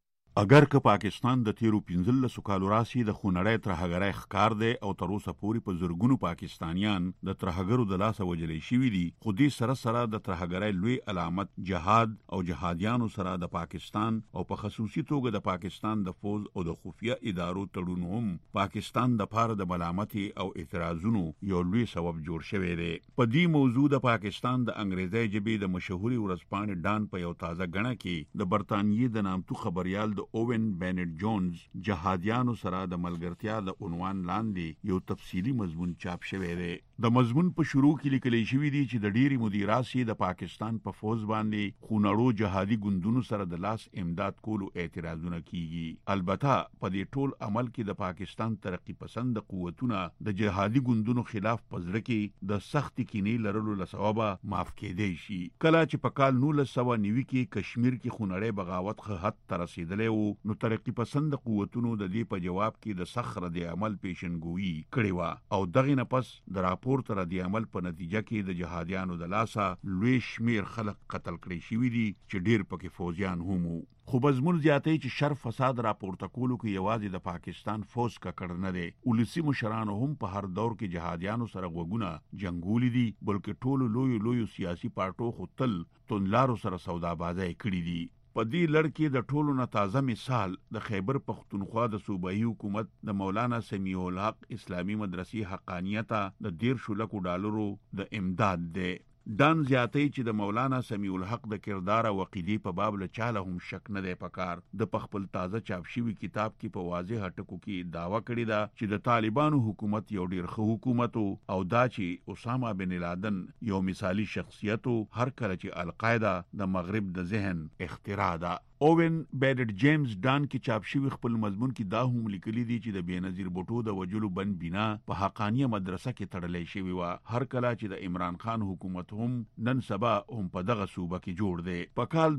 Speaker 6: اگر که پاکستان د تیرو 15 کالو راسي د خونړی ترهګرۍ ښکار دی او تر اوسه پورې په زرګونو پاکستانیان د ترهګرو د لاسه وژلې شوي دي، خو دې سره سره د ترهګرۍ لوی علامت جهاد او جهادیانو سره د پاکستان او په خصوصي توګه د پاکستان د فوج او د خفیه ادارو تړون هم پاکستان د پاره د ملامتي او اعتراضونو یو لوی سبب جوړ شوی دی. په دې موضوع د پاکستان د انګریزي ژبې د مشهوري ورځپاڼې ډان په یو تازه غڼه کې د برتانیې د نامتو خبريال د اوون بینټ جونز جهادیانو سره د ملګرتیا د عنوان لاندې یو تفصیلی مضمون چاپ شوی دی. د مضمون په شروع کې لیکل شوی دی چې د ډيري مدیراسي د پاکستان په فوج باندې خونړو جهادي ګوندونو سره د لاس امداد کولو اعتراضونه کیږي. البته په دې ټول عمل کې د پاکستان ترقی پسند قوتونه د جهادي ګوندونو خلاف پزړه کې د سخت کینې لرلو لسببه معاف کېدی شي. کله چې په کال 1990 کې کشمیر کې خونړی بغاوت خط ته رسیدلی و، نو ترقی پسند قوتونو د دې په جواب کې د سخت رد عمل پیشنګوئی کړې و او دغه نه پس د راپور تر د عمل په نتیجه کې د جهادیانو د لاسه لوی شمیر خلک قتل کړي شوي دي چې ډیر پکې فوجیان هم وو. خو مضمون زیاتې چې شر فساد راپورته کولو کې یوازې د پاکستان فوج ککړ نه دی، ولسی مشرانو هم په هر دور کې جهادیانو سره غوګونه جنگولي دي، بلکې ټولو لوی سیاسي پارټو خو تل تونلارو سره سودابازۍ کړي دي. په دې لړ کې د ټولو نه تازه مثال د خیبر پختونخوا د صوبایي حکومت د مولانا سمیع الحق اسلامی مدرسې حقانیته د $1.5 د امداد دی. دان زیاتې چې د مولانا سمیع الحق د کردار او عقیدې په باب له چاله هم شک نه دی پکار. د خپل تازه چاپ شوی کتاب کې په واضح ټکو کې داوا کړی دا چې د طالبانو حکومت یو ډیر ښه حکومت او دا چې اسامه بن لادن یو مثالی شخصیت هر کله چې القاعده د مغرب د ذهن اختراع ده. اوون بینټ جیمز ډان کې چاپ شوی خپل مضمون کې دا هم لیکلي دي چې د بېنظیر بوټو د وجلو بن بنا په حقانیه مدرسه کې تړلې شوی و، هر کله چې د عمران خان حکومت هم نن سبا هم په دغه صوبه کې جوړ دی. په کال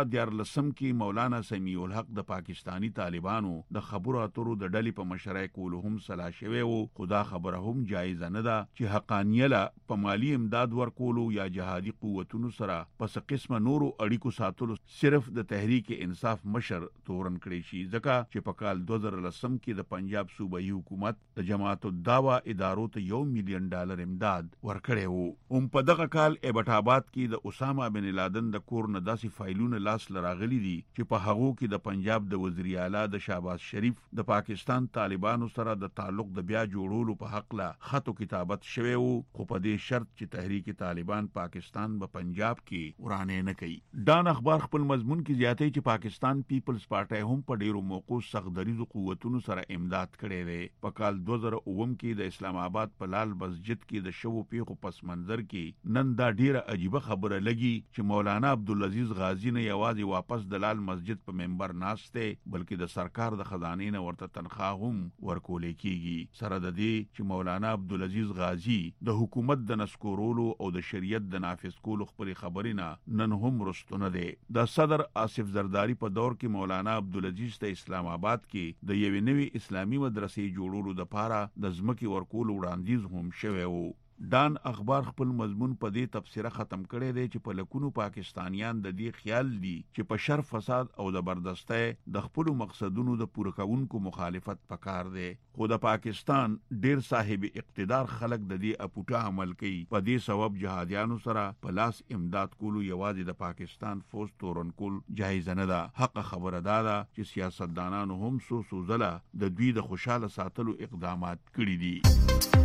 Speaker 6: 2014 کې مولانا سمیع الحق د پاکستانی طالبانو د خبرو اترو د ډلې په مشرۍ کولو هم سلا شوی و، خدا خبره هم جایز نه ده چې حقانیه لا په مالی امداد ورکولو یا جهادي قوتونو سره پس قسمه نورو اړیکو ساتلو صرف د تحریک انصاف مشر تورن کړی شي، ځکه چې په کال 2010 کې د پنجاب صوبایي حکومت د جماعت الدعوه ادارو ته $1 مليون امداد ورکړی وو. هم په دغه کال ایبټ آباد کې د اسامه بن لادن د کور نه داسې فایلونه لاس لراغلي دي چې په هغو کې د پنجاب د وزیر اعلی د شهباز شریف د پاکستان طالبانو سره د تعلق د بیا جوړولو په حق له خط او کتابت شوی وو، خو په دې شرط چې تحریک طالبان پاکستان په پنجاب کې ورانه نه کوي. ډان اخبار خپل مضمون کې زیاتې پاکستان پیپلز پارټي هم په ډیرو موقعو سختدریزو قوتونو سره امداد کړي دی. په کال 2009 کې د اسلام آباد په لال مسجد کې د شوو پیښو پس منظر کې نن دا ډیره عجیبه خبره لګي چې مولانا عبدالعزیز غازی نه یوازې واپس د لال مسجد په منبر ناشته بلکې د سرکار د خزانې نه ورته تنخواه هم ورکولې کیږي. سره د دې چې مولانا عبدالعزیز غازی د حکومت د نسکورولو او د شریعت د نافذ کولو خبري خبرینه نن هم رستونه دی. د صدر آصف زرداری په دور کې مولانا عبدالعزیز ته اسلام آباد کې د یوې نوې اسلامي مدرسې جوړولو لپاره د ځمکې ورکولو وړاندیز هم شوی و. ډان اخبار خپل مضمون په دې تفسیره ختم کړی دی چې په لکونو پاکستانیان د دې خیال دي چې په شر فساد او زبردستۍ د خپل مقصدونو د پوره کوونکو مخالفت پکار دی، خو د پاکستان ډیر صاحب اقتدار خلک د دې اپوټه عمل کوي. په دې سبب جهادیانو سره په لاس امداد کولو یوازې د پاکستان فوج تورن کول جایز نه ده. حق خبره ده چې سیاستدانانو هم سو ځله د دوی د خوشاله ساتلو اقدامات کړي دي.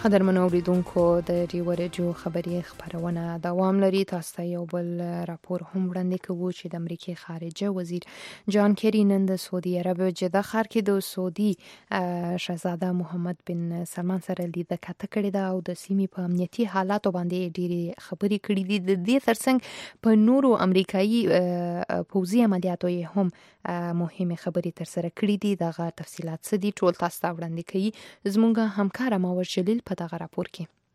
Speaker 2: قدرمنو اوریدونکو د ډیو رادیو خبري خبرونه دوام لري. تاسو ته یو بل راپور هم وړاندې کوو چې د امریکای خارجه وزیر جان کیری نن د سعودي عرب جده ښار کې د سعودي شهزاده محمد بن سلمان سره لیدنه کړې ده او د سیمې په امنیتي حالاتو باندې ډېری خبرې کړې دي. د دې ترڅنګ په نورو امریکایي پوځي عملیاتو یې هم مهمه خبرې تر سره کړې دي. دغه تفصيلات څه دي ټول تاسو ته وړاندې کوي زموږ همکار ماور جلیل په دغه راپور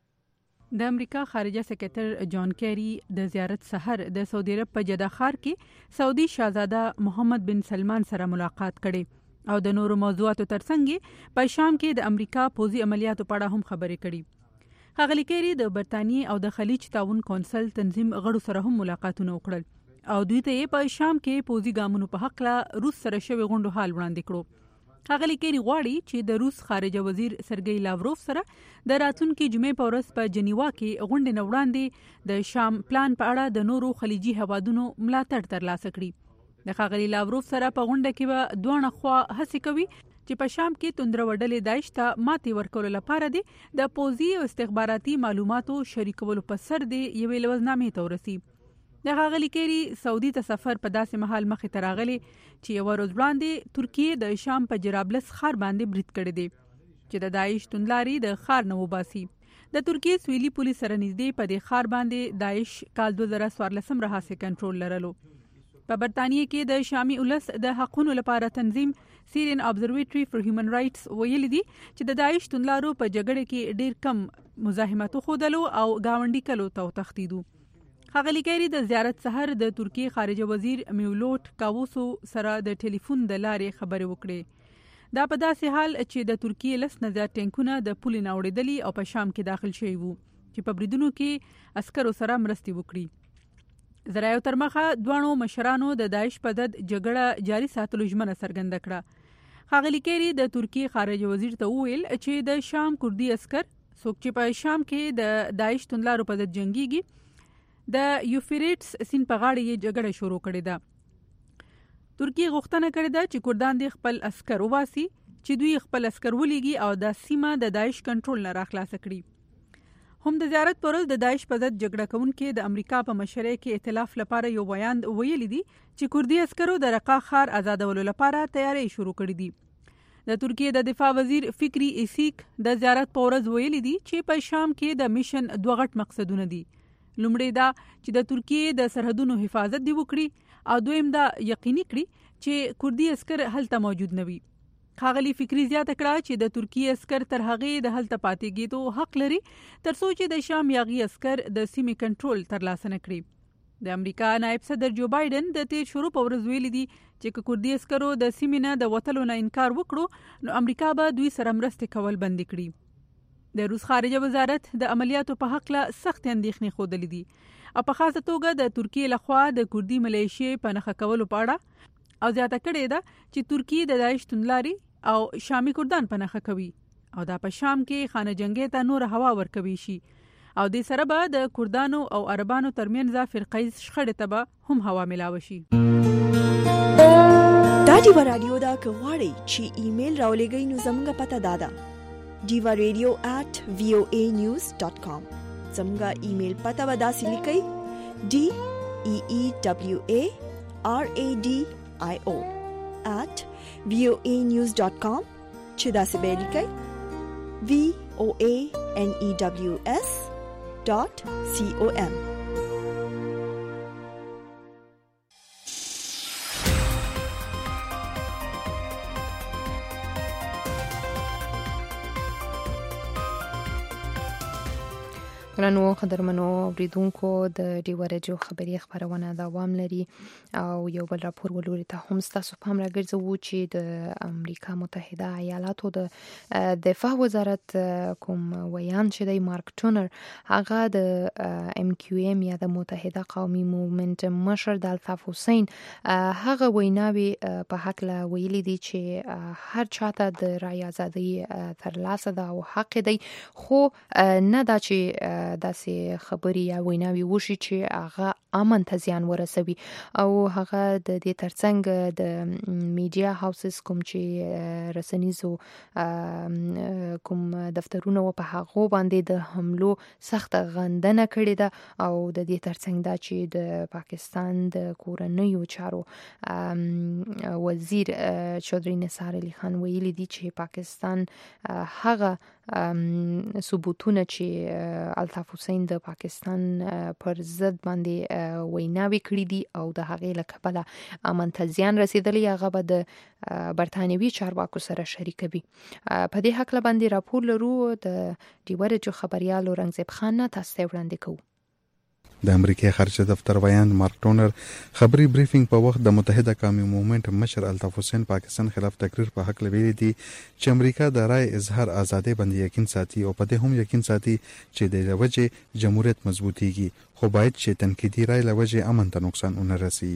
Speaker 2: کې.
Speaker 7: د امریکا خارجه سکرټر جان کیری د زیارت سحر د سعودي عرب په جده ښار کې سعودي شاهزاده محمد بن سلمان سره ملاقات کړي او د نورو موضوعاتو ترڅنګ په شام کې د امریکا پوځي عملیاتو په اړه هم خبرې کړي. ښاغلي کیری د برتانیې او د خلیج تعاون کونسل تنظیم غړو سره هم ملاقاتونه وکړل او دوی ته په شام کې پوځي ګامونو په حق لا روس سره شوی غونډو حال وړاندې کړو. ښاغلي کیری غواړي چې د روس خارجه وزیر سرګی لاوروف سره د راتلونکي جمعې په ورځ په جنیوا کې غونډې نه وړاندې د شام پلان په اړه د نورو خلیجي هوادونو ملاتړ ترلاسه کړي. د ښاغلي لاوروف سره په غونډه کې به دوه خوا هڅې کوي چې په شام کې توندره وډلې داعش ته ماتې ورکولو لپاره د پوځي او استخباراتي معلوماتو شریکولو په سر د یوې لوزنامې ته ورسي. د ښاغلي کیری سعودي ته سفر په داسې مهال مخې ته راغلی چې یو ورځ وړاندې ترکیه د شام په جرابلس ښار باندې برید کړی دی چې د داعش توندلاري د ښار نه وباسي. د ترکیه سویلي پولیس سره نږدې په دې ښار باندې داعش کال 2014 راهیسې کنټرول لرلو. په برتانیې کې د شامي ولس د حقوقو لپاره تنظیم سیرین ابزرویټری فار هیومن رائټس ویلي دي چې د داعش توندلارو په جګړه کې ډیر کم مزاحمت خودلو او گاونډي کلو ته تختیدو. ښاغلي کیری د زیارت سحر د ترکیه خارجه وزیر میولوت کاووسو سره د ټلیفون د لارې خبرې وکړې. دا په داسې حال چې د ترکیه لس نه زیات ټینکونه د پولې نه اوړېدلي او په شام کې داخل شوي وو چې په بریدونو کې عسکرو سره مرستې وکړي. ذرایعو تر مخه دوانو مشرانو د داعش په ضد جګړه جاري ساتلو ژمنه څرګنده کړه. ښاغلي کیری د ترکیه خارجه وزیر ته وویل چې د شام کوردي عسكر څوک چې په شام کې د داعش توندلارو په ضد جنگيږي د یوفریټس سیند په غاړه یې جګړه شروع کړې ده. ترکیه غوښتنه کړې ده چې کردان د خپل عسكر وباسي چې دوی خپل عسكر ولېږي او د سیمه د داعش کنټرول نه راخلاص کړي. هم د زیارت پر ورځ د داعش په ضد جګړه کوونکي د امریکا په مشرۍ کې ائتلاف لپاره یو بیان ویلي دي چې کوردي عسکرو د رقا ښار آزادولو لپاره تیاری شروع کړې دي. د ترکیه د دفاع وزیر فکری ایسیک د زیارت پر ورځ ویلي دي چې په شام کې د میشن دوه غټ مقصدونه دي. لومړی دا چې د ترکیه د سرحدونو حفاظت دی وکړي او دویم دا یقیني کړي چې کوردي عسكر هلته موجود نه وي. ښاغلي فکری زیاته کړه چې د ترکیه عسكر تر هغې د هلته پاتې کېدو حق لري تر څو چې د شام یاغي عسكر د سیمې کنټرول ترلاسه نه کړي. د امریکا نائب صدر جو بایدن د تیر شروع په ورځ ویلي دي چې کوردي عسكرو د سیمې نه د وتلو نه انکار وکړو نو امریکا به دوی سره مرستې کول بند کړي. د روس خارجه وزارت د عملیاتو په حق له سخت اندېښنې خوده دي او په خاصه توګه د ترکیه لخوا د کوردي ملیشې په نښه کولو په اړه او زیاته کړې ده چې ترکیه د داعش توندلاري او شامي کردان په نښه کوي او دا په شام کې خانه جنگي ته نور هوا ورکوي شي او د سره به د کردانو او عربانو ترمنځ فرقیز شخړې ته به هم هوا ملاوي شي.
Speaker 1: دا ډیو رادیو دا کوي چې ایمیل راولېږئ نو زموږ پته دادا divaradio@voanews.com زموږه ایمیل پته ودا سلیکي DEEWARADIO@voanews.com چې دا څه به لیکي VOANEWS.com.
Speaker 2: نو قدرمنو اوریدونکو د ډیو رادیو خبري خبرونه دوام لري او یو بل راپور ولوري ته هم تاسو په امر ګرځو چې د امریکا متحده ایالاتو د دفاع وزارت کوم ویان چې د مارک ټونر هغه د MQM یا د متحده قومي موومنت مشر د الطاف حسین هغه ویناوي په حق لا ویلي دي چې هر چاته د رای ازادي ترلاسه ده او حق دی خو نه دا چې داسې خبري یا ویناوي وشي چې هغه امن ته زیان ورسوي او هغه د دې ترڅنګ د میډیا هاوسز کوم چې رسنیزو کوم دفترونه و په هغه باندې د حملو سخت غندنه کړې ده او د دې ترڅنګ دا چې د پاکستان د کورنیو چارو وزیر چودري نثار علي خان ویلي دي چې پاکستان هغه ثبوتونه چې الطاف حسین د پاکستان پر ضد باندې ویناوي کړې دي او د هغې له کبله امن ته زیان رسیدلی هغه به د برتانوي چارواکو سره شریکوي. په دې هکله باندې راپور لرو د ډیوه رادیو خبریال اورنګزیب خان نه تاسو ته وړاندې کوو.
Speaker 8: د امریکای خارجه دفتر ویاند مارک ټونر خبري بریفینګ په وخت د متحده قومي موومېنټ مشر الطاف حسین پاکستان خلاف تقریر په حق لویلي دي چې امریکا د رای اظهار ازادي باندې یقین ساتي او په دې هم یقین ساتي چې د لوجه جمهوریت مضبوطیږي خو باید چې تنقیدي رای لوجه امن ته نقصان ونه رسي.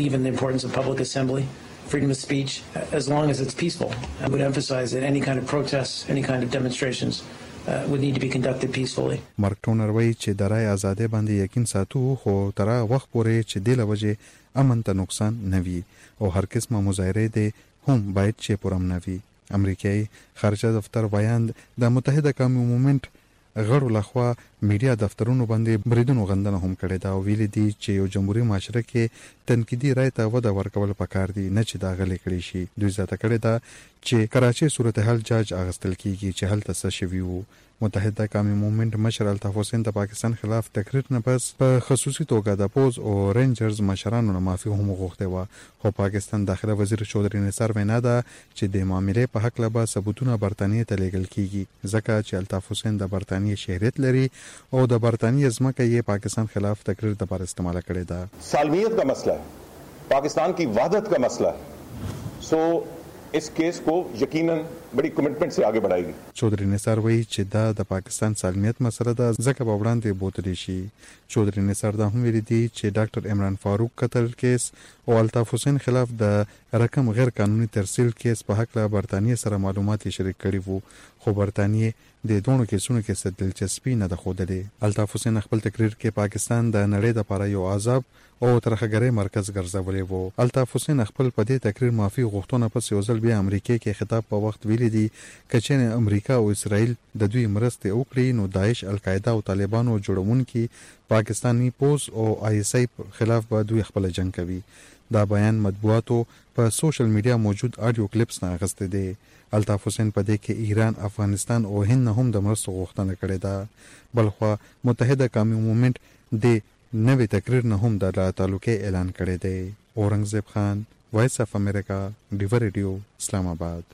Speaker 10: Freedom of speech, as long as it's peaceful. I would emphasize that any kind of protests, any kind of demonstrations would need to be conducted peacefully.
Speaker 8: مارک ټونر وایي چې د رای ازادي باندې یقین ساتو خو تر وخت پورې چې د لوجه امن ته نقصان نه وي او هر قسمه مظاهره دي هم باید چې پرم نه وي. امریکایي خارجه دفتر ویاند د متحده قومي موومېنټ غړو لخوا میډیا دفترونو باندې بریدونو غندنه هم کړې ده او ویلي دي چې یو جمهوریت معاشره کې تنقیدي رای ته وده ورکول پکار دي نه چې دا غلې کړی شي. دوی زیاته کړې ده چې کراچي صورتحال جاج اغستل کیږي چې هلته څه شوي وو. متحده قومي موومېنټ مشر الطاف حسین د پاکستان خلاف تقریر نه پس په خصوصي توګه د پوز او رینجرز مشرانو نه معافي هم غوښته و خو پاکستان داخله وزیر چودري نثار وینا ده چې د معاملې په حق لبا ثبوتونه برتانیې ته لیږل کیږي ځکه چې الطاف حسین د برتانیې شهرت لري او د برتانیې ځمکه یې پاکستان خلاف تقریر د پر استعمال کړی ده.
Speaker 23: सालमियत का मसला है, पाकिस्तान की वहदत का मसला है, सो इस केस को यकीनन बड़ी कमिटमेंट से आगे बढ़ाएगी.
Speaker 8: चौधरी निसार वही چې دا د پاکستان سالمیت مسله ده ځکه په وړاندې بوتلی شي. چودري نثار دا هم ویلي دي چې ډاکټر عمران فاروق قتل کیس او الطاف حسین خلاف د رقم غیر قانوني ترسیل کیس په حق له برتانیې سره معلومات شریک کړي وو خو برتانیې د دوه کیسونو کې څه دلچسپي نه درلوده. الطاف حسین خپل تقریر کې پاکستان د نړۍ د لپاره یو عذاب او ترخګری مرکز ګرځولې وو. الطاف حسین خپل په دې تقریر معافي غوښتنه پس یو ځل بیا امریکا کې خطاب په وخت ویلي دي چې امریکا او اسرائیل د دوی مرسته وکړي نو داعش القاعده او طالبانو جوړونکي پاکستانی پوز او آی اس آی خلاف به دوی خپل جنگ کوي. دا بیان مطبوعاتو په سوشل میډیا موجود اډیو کلیپس نه اخیسته دي. الطاف حسین په دې کې ایران، افغانستان او هند هم د مرستو غوښتنه کړې ده. بلخوا متحده قومي موومېنټ د نوې تقریر نه هم د تعلقې اعلان کړی دی. اورنګزیب خان، وایس اف امریکا، ډیوه ریډیو، اسلام آباد.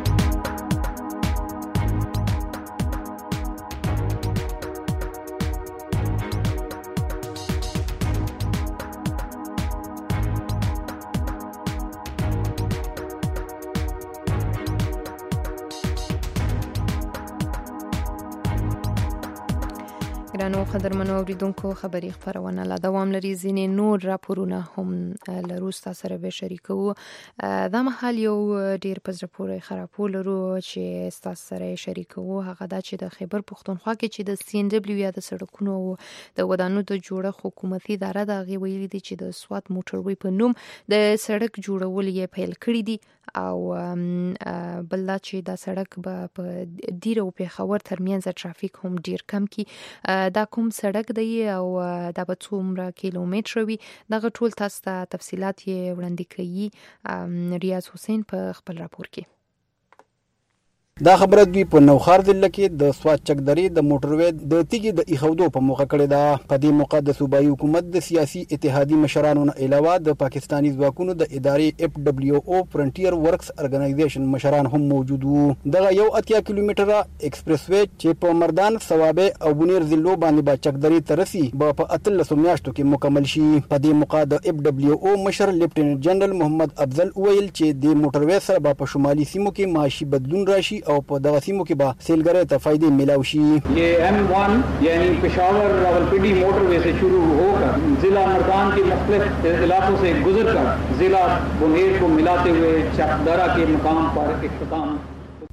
Speaker 2: ګرانو قدرمنو اوریدونکو خبري خبرونه لا دوام لري. ځینې نور راپورونه هم لرو ستاسو سره به شریکو. دا مهال یو ډیر په زړه پورې خبر لرو چې ستاسو سره شریکو. هغه دا چې د خیبر پښتونخوا کې چې د سی ان دبليو یا د سړکونو او د ودانو د جوړښت حکومتي اداره د غي ویلي دي چې د سوات موټروي په نوم د سړک جوړول یې پیل کړی دي او بلدا چې دا سړک به په ډیر او په خبر ترمنځ ترافیک هم ډیر کم کی. دا کوم سړک دی او دا به څومره کیلومتر وي دغه ټول تاسو ته تفصيلات یې وړاندې کوي ریاض حسین په خپل راپور کې.
Speaker 24: دا خبره دوی په نوخار ضلع کې د سوات چکدرې د موټروي د تیګي د ایخودو په موقع کړی دا. په دې موقع د صوبایي حکومت د سیاسي اتحادی مشرانو نه علاوه د پاکستانی ځواکونو د ادارې اف دبليو او فرنټیر ورکس ارګنایزیشن مشران هم موجود وو. دغه یو 80 کیلومتره ایکسپریس وې چې په مردان، ثوابه او بنیر ضلعو باندې با چکدرې ترسي به په 13 میاشتو کې مکمل شي. په دې موقع د اف دبليو او مشر لیفټیننټ جنرال محمد افضل ویل چې د موټروي سره په شمالي سیمو کې معاشي بدلون راشي او په دغه سیمو کې به سیلګرۍ ته فائدې ملاوي شي.
Speaker 25: یہ M1 یعنی پشاور راولپنڈی موٹر وے سے شروع ہو کر ضلع مردان کے مختلف علاقوں سے گزر کر ضلع بنیر کو ملاتے ہوئے چکدرہ کے مقام پر اختتام.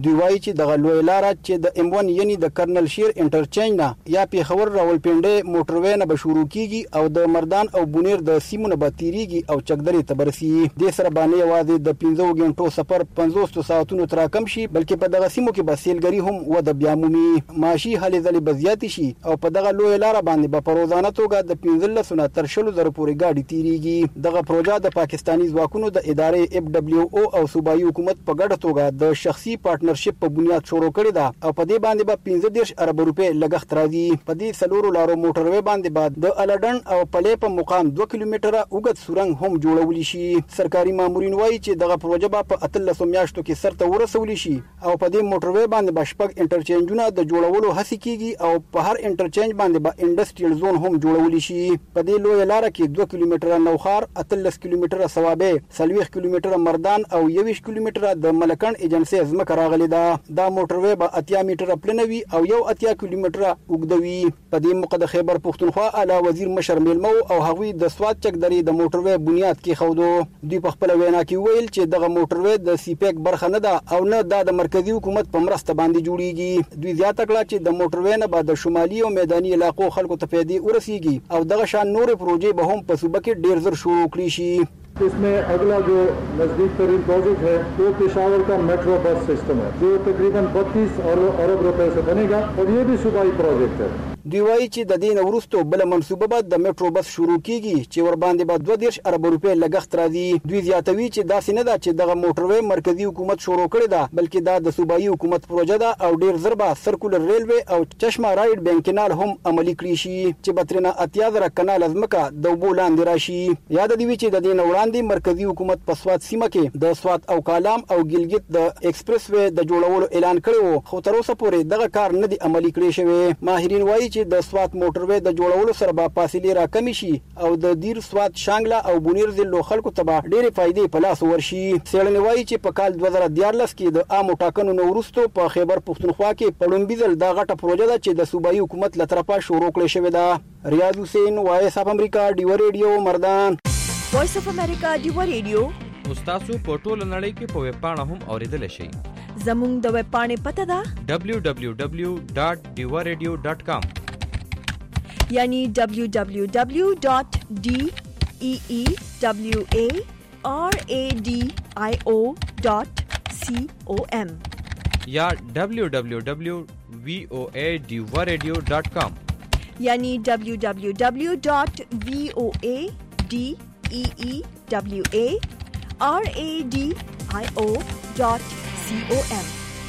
Speaker 24: دوی وایي چې دغه لوی لار چې د M1 یعنی د کرنل شیر انټرچینج نه یا پیښور راولپنډي موټروي نه به شروع کیږي او د مردان او بونیر د سیمو نه به تیریږي او چکدرې ته برسي. د سره باندې یوازې د 15 غنټو سفر 50 ساعتونو تر کم شي، بلکې په دغه سیمو کې به سیلګری هم وده بیا مومي. معاشي هلې ځلې به زیات شي او په دغه لوی لار باندې به په روزانه توګه د 15 نه تر 20,000 پورې ګاډي تیریږي. دغه پروژه د پاکستاني ځواکونو د ادارې FWO او صوبایي حکومت په ګډه توګه د شخصي پارټنرشپ په بنیاد شروع کړې ده او په دې باندې به 15 ارب روپے لګښت راځي. په دې سلورو لارو موټروي باندې بعد د الډن او پلې په مقام 2 کیلومتره اوږد سورنګ هم جوړول شي. سرکاري مامورین وایي چې دغه پروژه په 13 میاشتو کې سرته ورسول شي او په دې موټروي باندې به شپږ انټرچینجونه د جوړولو هڅه کیږي او په هر انټرچینج باندې به انډستریل زون هم جوړول شي. په دې لوی لار کې 2 کیلومتره نوخار، 13 کیلومتره ثوابه، 40 کیلومتره مردان او 21 کیلومتره د ملکن ایجنسی ځمکه راغلي ده. دا موټروي به 80 میټره پلنوي او 80 کیلومتره اوږدوي. په دې موقع د خیبر پښتونخوا اعلی وزیر مشر میلمو او هغوی د سواد چکدرې د موټروي بنیاد کې خودو. دوی په خپل وینا کې ویل چې دغه موټروي د سیپیک برخه نه ده او نه د مرکزی حکومت په مرسته باندې جوړیږي. دوی زیاته کړه چې د موټروي نه بعد د شمالي او میداني علاقو خلکو ته فائدې ورسیږي او دغه شان نور پروژې به هم په صوبه کې ډیر زر شروع کړي شي.
Speaker 9: इसमें अगला जो नजदीक तरीन प्रोजेक्ट है वो पेशावर का मेट्रो बस सिस्टम है जो तकरीबन 32 अरब रुपए से बनेगा और ये भी सूबाई प्रोजेक्ट है.
Speaker 24: دوی وایي چې د دې وروسته بل منصوبه به د میټرو بس شروع کیږي چې ور باندې به 22 ارب روپے لګښت راځي. دوی زیاتوي چې داسې نه ده چې دغه موټروي مرکزی حکومت شروع کړی ده، بلکې دا د صوبایي حکومت پروژه ده او ډیر ضربه سرکولر ریلوی او چشمه رائډ بینک کانال هم عملی کړی شي چې بترنه 80,000 کانال ازمکه د وبو لاندې راشي. یاد دی چې د دې وړاندې مرکزی حکومت په سواد سیمه کې د سواد او کالام او ګلګت د ایکسپریس وې د جوړولو اعلان کړو، خو تر اوسه پورې دغه کار نه دی عملی کړی شوی. ماهرین وایي چې د سواد موټروي د جوړولو سره به فاصله را کم شي او د دیر سواد شانګلا او بونیر ضلع خلکو ته به ډېرې فائدې په لاس ورشي. څېړنې وایي چې په کال 2014 کې د عامو ټاکنو نه وروسته په خیبر پښتونخوا کې په لومړي ځل دا غټه پروژه ده چې د صوبایي حکومت له طرفه شروع کړې شوې ده. ریاض حسین، وایس اف امریکا، ډیو ریډیو، مردان.
Speaker 1: وایس اف امریکا ډیو ریډیو
Speaker 16: تاسو په ټوله نړۍ کې په ویب پاڼه هم اوریدل شئ.
Speaker 1: زموږ د ویب پاڼې پته ده
Speaker 16: www.diwaradio.com
Speaker 1: یعنی www.deewaradio.com
Speaker 16: یا www.voadiwaradio.com
Speaker 1: یعنی www.voadiwaradio.com.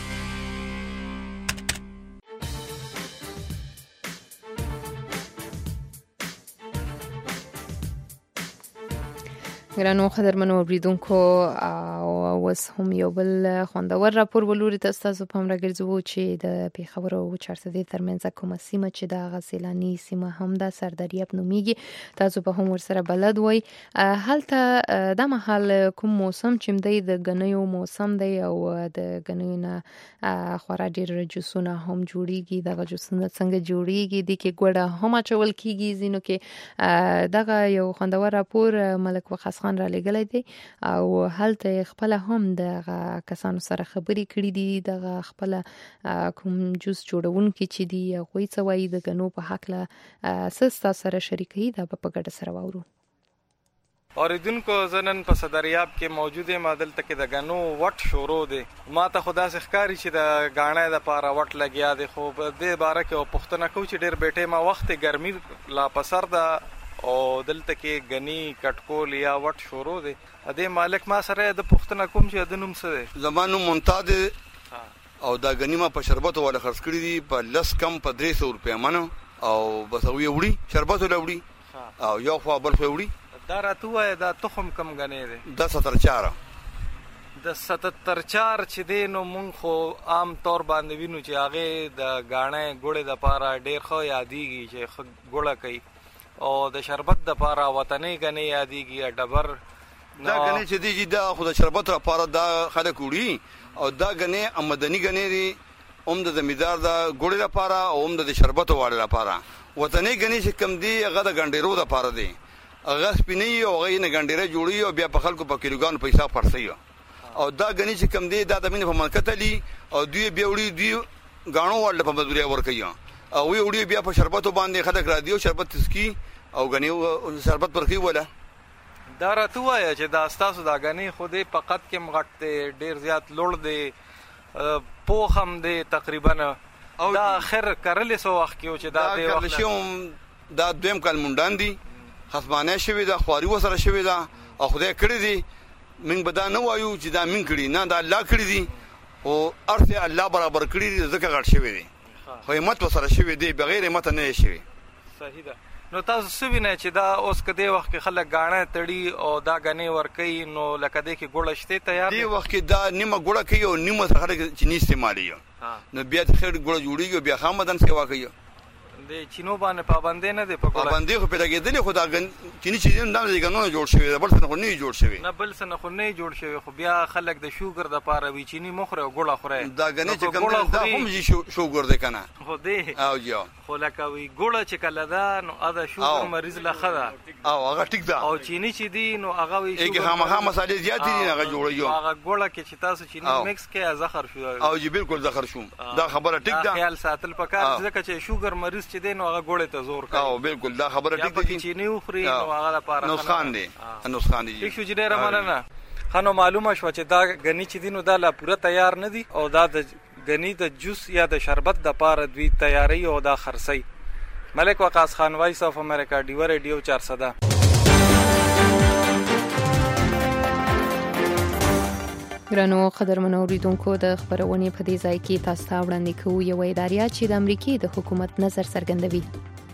Speaker 2: ګرانو قدرمنو اوریدونکو او اوس هم یو بل خوندور راپور ولوري تاسو په امر ګرځو چې د پیښور او چارسدي ترمنځ کومه سیمه چې د غسیلانی سیمه هم د سردریاب نومیږي، تاسو په هم ورسره بلد وای. هلته د محل کوم موسم چې د غنیو موسم دی او د غنیو نه خورا ډیر جوسونه هم جوړیږي. دغه جوسونه څنګه جوړیږي د کې ګوړه هم چول کیږي زینو کې دغه یو خوندور راپور ملک وخاص خان را لګلې دي او هلته خپل هم د کسانو سره خبرې کړې دي. دغه خپل کوم جوس جوړونکي چې دی غوي څوي د غنو په حق له سستا سره شریکي دا په ګډه سره وورو.
Speaker 11: اوریدونکو زنن په صدریاب کې موجوده مادل تک د غنو وټ شروع دي. ما ته خدا سي ښکاری چې د غاڼه د پاره وټ لګیا دي، خو په دې باره کې پښتنه کو چې ډېر بیٹه ما وخت ګرمي لا پسر ده او دلته کې غني کټکول یا وټ شروع دي. دې مالک ما سره د پښتنه کوم چې د نوم سره
Speaker 12: زمانو ممتاز او دا غنی ما په شربت ولا خرڅ کړی دي په لس کم په 300 روپیا منو او بس وی شربت ولا او یو خو بل خو وړي
Speaker 11: دا راتوه دا تخم کم غنی دي
Speaker 12: د 74
Speaker 11: چې دینو مونږ خو عام طور باندې وینو چې هغه د غاڼه ګوړې د پاره ډیر خو یادېږي چې ګوړه کوي او د شربت د پاره وطني غنی یادېږي ډبر
Speaker 12: دا غنی چې دی دا خو د شربت لپاره دا خلک وړي او دا غنی آمدنی غنی دی د زمیدار دا ګوړې لپاره او د شربت واړه لپاره. وطني غنی چې کم دی هغه د ګنډېرو لپاره دی، هغه سپینی او هغه نه ګنډېره جوړي او بیا په خلکو په کیلوګان پیسې پرسي او دا غني چې کم دی دا د مين په منکتلی او دوی بیوړي دوی غاڼو ول په مزدوري ورکي او وی بیا په شربتو باندې خلک را دیو شربت تسکی او غني شربت ورکي ولا
Speaker 11: دا راته وایي چې دا تاسو دا غني خوده فقط کې مغټ ډیر زیات لوړ دی پوخم دی تقریبا دا اخر کرل سو وخت کې چې دا دی وخت
Speaker 12: دا دویم کال مونډان دي خصمانه شوی دا خواري وسره شوی دا او خدای کړی دي من بدا نه وایو چې دا من کړی نه دا الله کړی دي او ارث الله برابر کړی دي ځکه غټ شوی دي خو همت وسره شوی دي بغیر همت نه شوی
Speaker 11: صحیح ده نو تاسو سوینه چې دا اوس کدی وخت کې خلک غاڼه تړي او دا غني ورکي نو لکه دې کې ګوړه شته تیار
Speaker 12: دی وخت کې دا نیمه ګوړه کوي او نیمه خلک چینی استعمالي نو بیا د خیر ګوړه جوړیږي بیا خامدان سیوا کوي
Speaker 11: د چینو باندې پابندې نه دی په ګوړه
Speaker 12: پابندې خو پیدا کېدلې خو دا چینی چې نن د غنونو جوړ شوی دا بل څه خو نه جوړ شوی
Speaker 11: نه بل څه خو نه جوړ شوی خو بیا خلک د شوګر د پاره وی چینی مخره او ګوړه خوره
Speaker 12: دا غني چې کوم دا هم جی شوګر دی کنه
Speaker 11: خو دې او
Speaker 12: یو
Speaker 11: خو لکه وی ګوړه چې کله دا نو ادا شوګر مریض لخدا
Speaker 12: او هغه ټیک دا
Speaker 11: او چینی چې دی نو هغه وی
Speaker 12: شوګر هغه مسالې زیات دي هغه جوړیو
Speaker 11: هغه ګوړه کې چې تاسو چینی مکس کې زهر شو
Speaker 12: او جی بالکل زهر شو دا خبره ټیک دا
Speaker 11: خیال ساتل پکار ځکه چې شوګر مریض چې دی نو هغه ګوړه زور کوي
Speaker 12: او بالکل دا خبره ټیک دي
Speaker 11: چې نیو خوري نو هغه لپاره
Speaker 12: نقصان دي
Speaker 11: ټیک شو جنې رمانه خانو معلومه شو چې دا غني چې دینو دا لا پوره تیار نه دي او دا د غني د جوس یا د شربت د پاره دوی تیاری او دا خرسي ملک وقاص خان وایس اف امریکا ډیو ریډیو 400
Speaker 2: ګرانو قدرمنو اوریدونکو د خبرونې په دې ځای کې تاسو ته وړاندې کوو یو ادارې چې د امریکای د حکومت نظر څرګندوي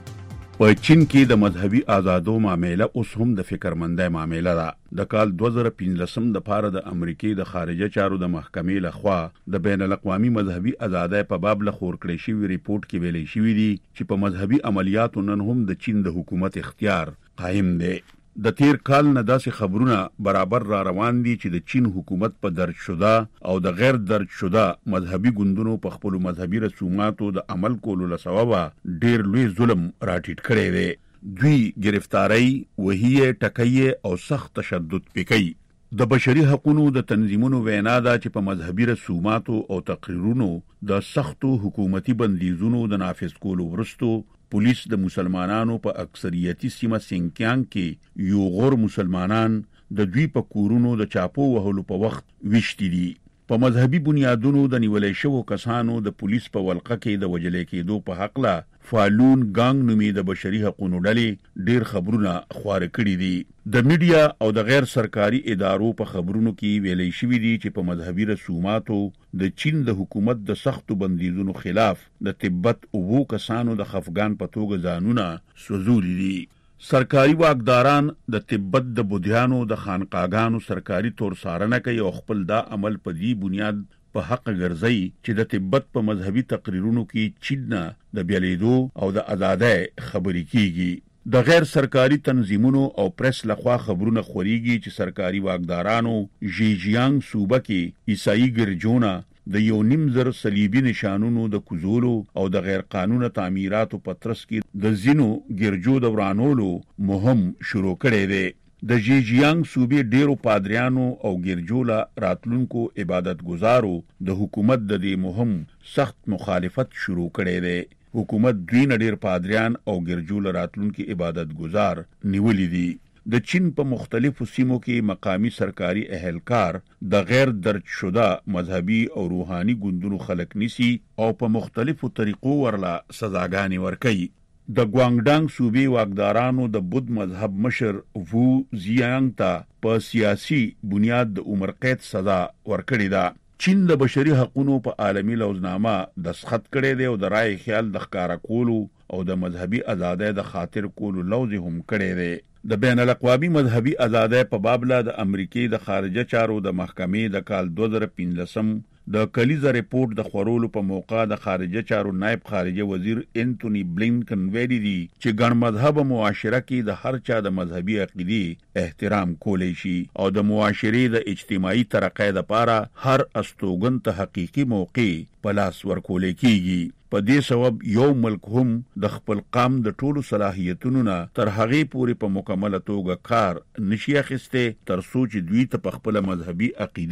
Speaker 6: په چین کې د مذهبي آزادو معاملې اوس هم د فکرمندۍ معاملې ده د کال 2015 د پاره د امریکای د خارجه چارو د محکمې لخوا د بین الاقوامي مذهبي آزادۍ په باب له خور کړی شوی ریپورت کې ویلي شوی دی چې په مذهبي عملیاتو نن هم د چین د حکومت اختیار قائم دی د تیر کال نه داسې خبرونه برابر را روان دي چې د چین حکومت په درج شده او د غیر درج شده مذهبي ګوندونو په خپل مذهبي رسوماتو د عمل کولو له سببه ډیر لوی ظلم راټیټ کړی دی دوی گرفتاری وهیه ټکیه او سخت تشدد پکې د بشري حقوقو د تنظیمونو وینا ده چې په مذهبي رسوماتو او تقریرونو د سختو حکومتي بندیزونو د نافذ کولو وروسته پولیس د مسلمانانو په اکثریتي سیمه سینکیانګ کې یو غور مسلمانان د دوی په کورونو د چاپو وهلو په وخت وشتي دي په مذهبي بنیادونو د نیولې شوو کسانو د پولیس په ولقه کې د وجلې کېدو په حق لا فالون ګانګ نومي د بشري حقوقو ډلې ډیر خبرونه خوار کړي دي د میډیا او د غیر سرکاري ادارو په خبرونو کې ویلې شوې دي چې په مذهبي رسوماتو د چین د حکومت د سختو بندیزونو خلاف د تبت او کسانو د خفګان په توګه ځانونه سوزولي دي سرکاري واکداران د تبت د بودیانو د خانقاګانو سرکاري تور سارنه کوي او خپل دا عمل په دې بنیاد په حق ګرځي چې د تبت په مذهبي تقریرونو کې چین د بیلیدو او د آزادۍ خبرې کیږي د غیر سرکاري تنظیمونو او پریس لخوا خبرونه خوريږي چې سرکاري واکدارانو ژیجیانګ صوبه کې عیسائی ګرجونه د یو نیم زر صلیبي نشانونو د کوزولو او د غیر قانوني تعمیراتو په ترڅ کې د زینو ګرجو د ورانولو مهم شروع کړي دي د ژیجیانګ صوبې ډیرو پادریانو او ګرجولا راتلونکو عبادت گزارو د حکومت د دې مهم سخت مخالفت شروع کړي دي حکومت دوی نډیر پادریان او ګرجول راتلونکو عبادت گزار نیولې دي د چین په مختلفو سیمو کې مقامی سرکاري اهلکار د غیر درج شده مذهبي او روحاني ګوندونو خلک نيسي او په مختلفو طریقو ورلا سزاګانې ورکوي د ګوانګډانګ صوبې واکدارانو د بود مذهب مشر وو زیانګ ته په سیاسي بنیاد د عمر قید سزا ورکړې ده چین د بشري حقوقو په عالمي لوزنامه دستخط کړي دی او د رائے خیال د ښکارا کولو او د مذهبي ازادۍ د خاطر کولو لوز هم کړي دی د بین الاقوامي مذهبي ازادۍ په باب لا د امریکای د خارجه چارو د محکمې د کال 2015 د کلیزه ریپورت د خورولو په موقع د خارجه چارو نائب خارجه وزیر انټونی بلینکن ویلي دي چې ګڼ مذهب معاشره کې د هر چا د مذهبي عقیدې احترام کولی شي او د معاشرې د اجتماعي ترقۍ لپاره هر استوګن ته حقيقي موقع په لاس ورکول کیږي په دې سبب یو ملک هم د خپل قام د ټولو صلاحیتونو نه تر هغه پورې په مکمله توګه کار نشي اخیسته تر څو چې دوی ته په خپل مذهبي عقیده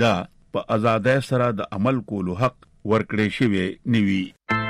Speaker 6: په آزادۍ سره د عمل کولو حق ورکړی شوی نیوي.